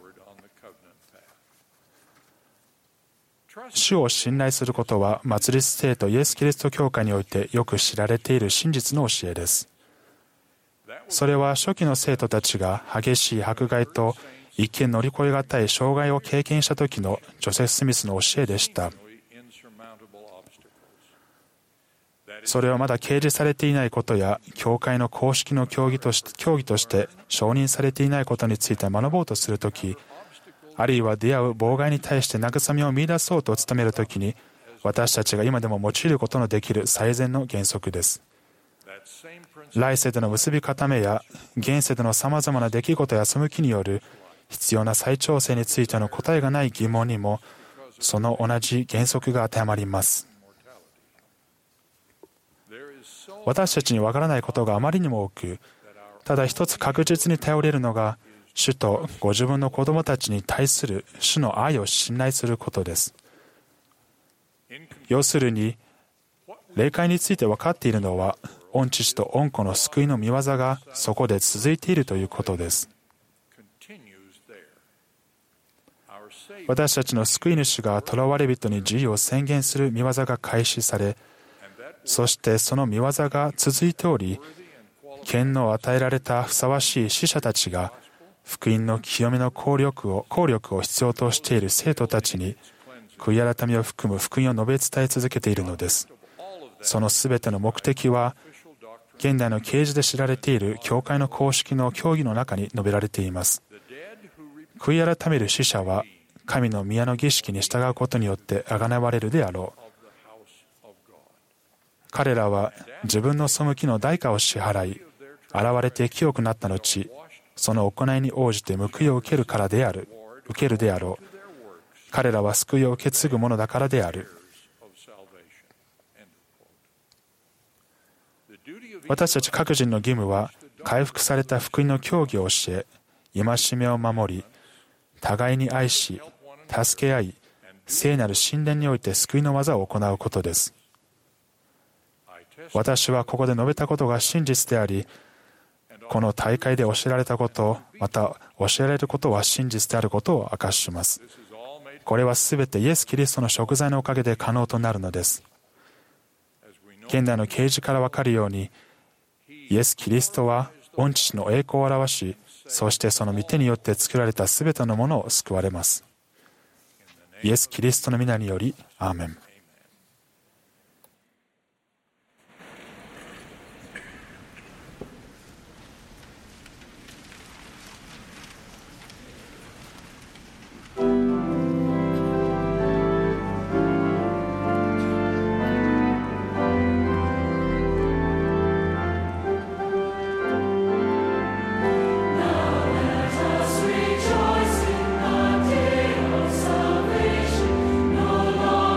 主を信頼することは、祭司聖徒イエス・キリスト教会においてよく知られている真実の教えです。それは初期の生徒たちが激しい迫害と一見乗り越えがたい障害を経験した時のジョセフ・スミスの教えでした。それはまだ掲示されていないことや、教会の公式の教義として、教義として承認されていないことについて学ぼうとするとき、あるいは出会う妨害に対して慰めを見出そうと努めるときに、私たちが今でも用いることのできる最善の原則です。来世での結び固めや現世でのさまざまな出来事や背きによる必要な再調整についての答えがない疑問にも、その同じ原則が当てはまります。私たちにわからないことがあまりにも多く、ただ一つ確実に頼れるのが、主とご自分の子供たちに対する主の愛を信頼することです。要するに、霊界について分かっているのは、御父と御子の救いの御業がそこで続いているということです。私たちの救い主が囚われ人に自由を宣言する御業が開始され、そしてその御業が続いており、権能を与えられたふさわしい使者たちが、福音の清めの効力を、効力を必要としている生徒たちに、悔い改めを含む福音を述べ伝え続けているのです。そのすべての目的は、現代の啓示で知られている教会の公式の教義の中に述べられています。悔い改める死者は、神の宮の儀式に従うことによって贖われるであろう。彼らは自分の背きの代価を支払い、現れて清くなった後、その行いに応じて報いを受けるからである、受けるであろう。彼らは救いを受け継ぐものだからである。私たち各人の義務は、回復された福音の教義を教え、戒めを守り、互いに愛し、助け合い、聖なる神殿において救いの技を行うことです。私はここで述べたことが真実であり、この大会で教えられたこと、また教えられることは真実であることを証しします。これはすべてイエス・キリストの贖罪のおかげで可能となるのです。現代の啓示からわかるように、イエス・キリストは御父の栄光を表し、そしてその御手によって作られたすべてのものを救われます。イエス・キリストの皆により、アーメン。 No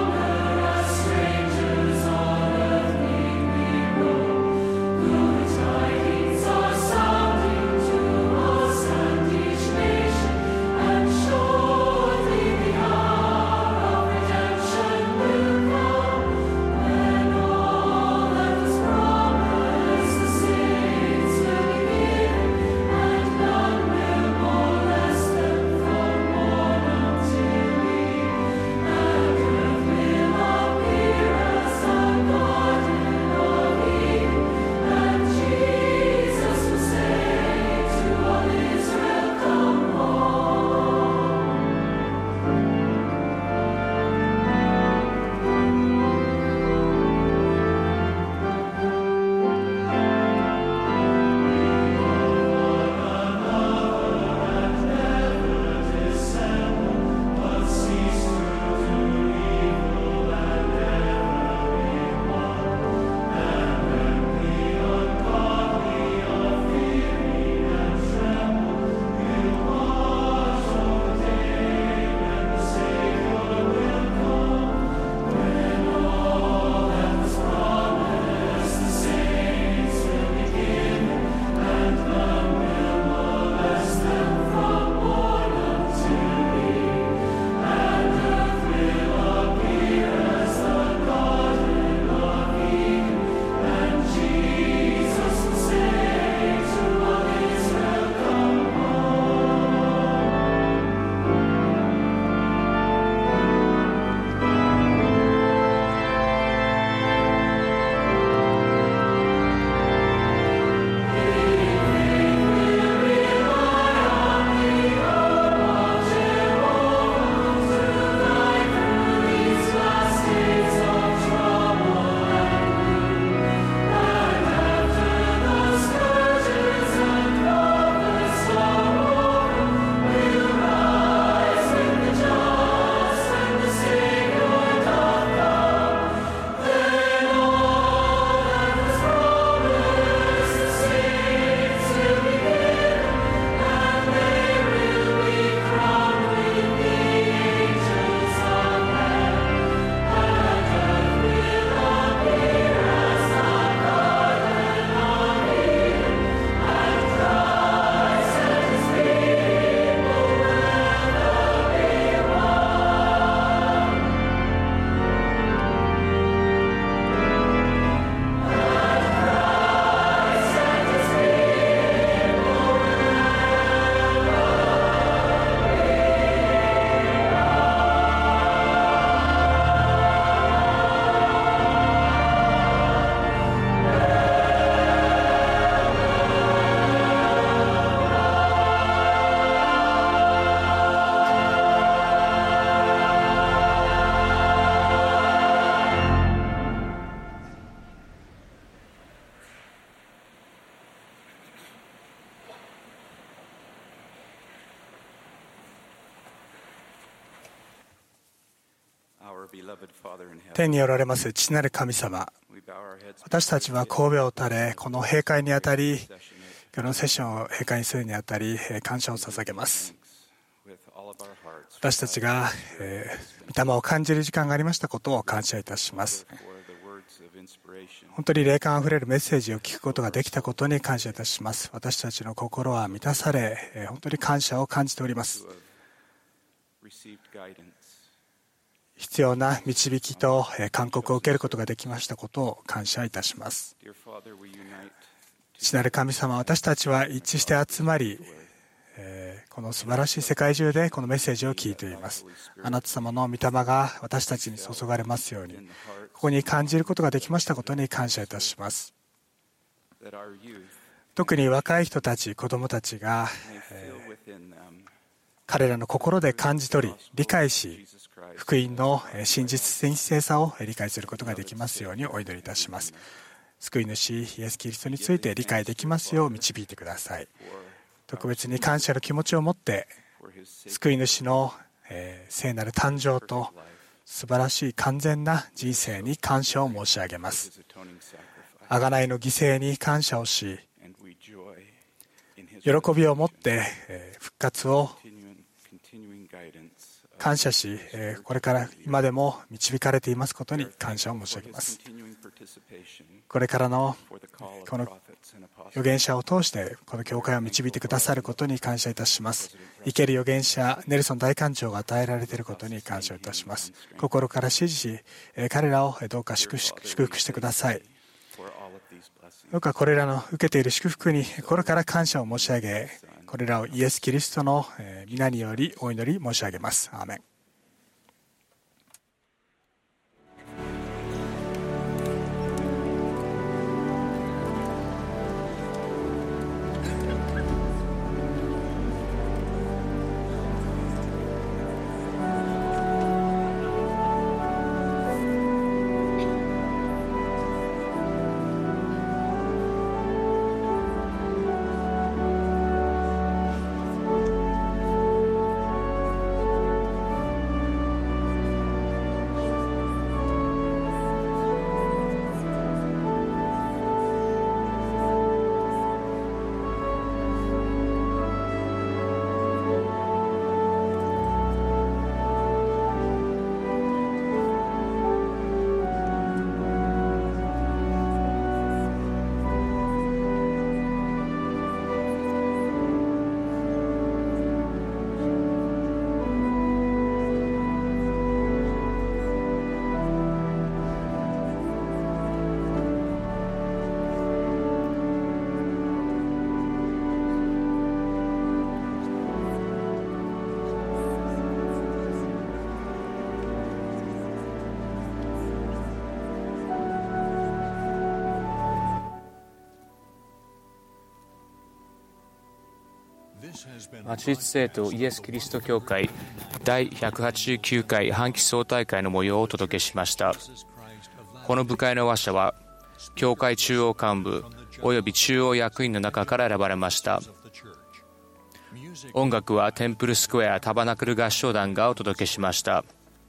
天におられます父なる神様、私たちは頭を垂れ、この閉会にあたり、このセッションを閉会にするにあたり、感謝を捧げます。私たちが、えー、御霊を感じる時間がありましたことを感謝いたします。本当に霊感あふれるメッセージを聞くことができたことに感謝いたします。私たちの心は満たされ、えー、本当に感謝を感じております。必要な導きと勧告を受けることができましたことを感謝いたします。父なる神様、私たちは一致して集まり、この素晴らしい世界中でこのメッセージを聞いています。あなた様の御霊が私たちに注がれますように、ここに感じることができましたことに感謝いたします。特に若い人たち、子どもたちが、えー、彼らの心で感じ取り、理解し、福音の真実性さを理解することができますようにお祈りいたします。救い主イエス・キリストについて理解できますよう導いてください。特別に感謝の気持ちを持って救い主の聖なる誕生と素晴らしい完全な人生に感謝を申し上げます。贖いの犠牲に感謝をし、喜びを持って復活を感謝し、これから今でも導かれていますことに感謝を申し上げます。これからのこの預言者を通してこの教会を導いてくださることに感謝いたします。生ける預言者ネルソン大官長が与えられていることに感謝いたします。心から支持し、彼らをどうか祝福してください。どうかこれらの受けている祝福に心から感謝を申し上げ、これらをイエス・キリストの皆によりお祈り申し上げます。アーメン。 町立聖徒イエス・キリスト教会だいひゃくはちじゅうきゅうかい半期総大会の模様をお届けしました。この部会の話者は教会中央幹部および中央役員の中から選ばれました。音楽はテンプルスクエアタバナクル合唱団がお届けしました。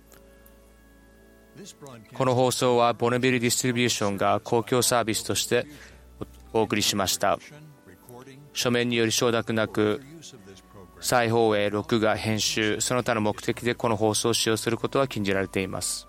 この放送はボネビルディストリビューションが公共サービスとしてお送りしました。書面により承諾なく再放映、録画、編集その他の目的でこの放送を使用することは禁じられています。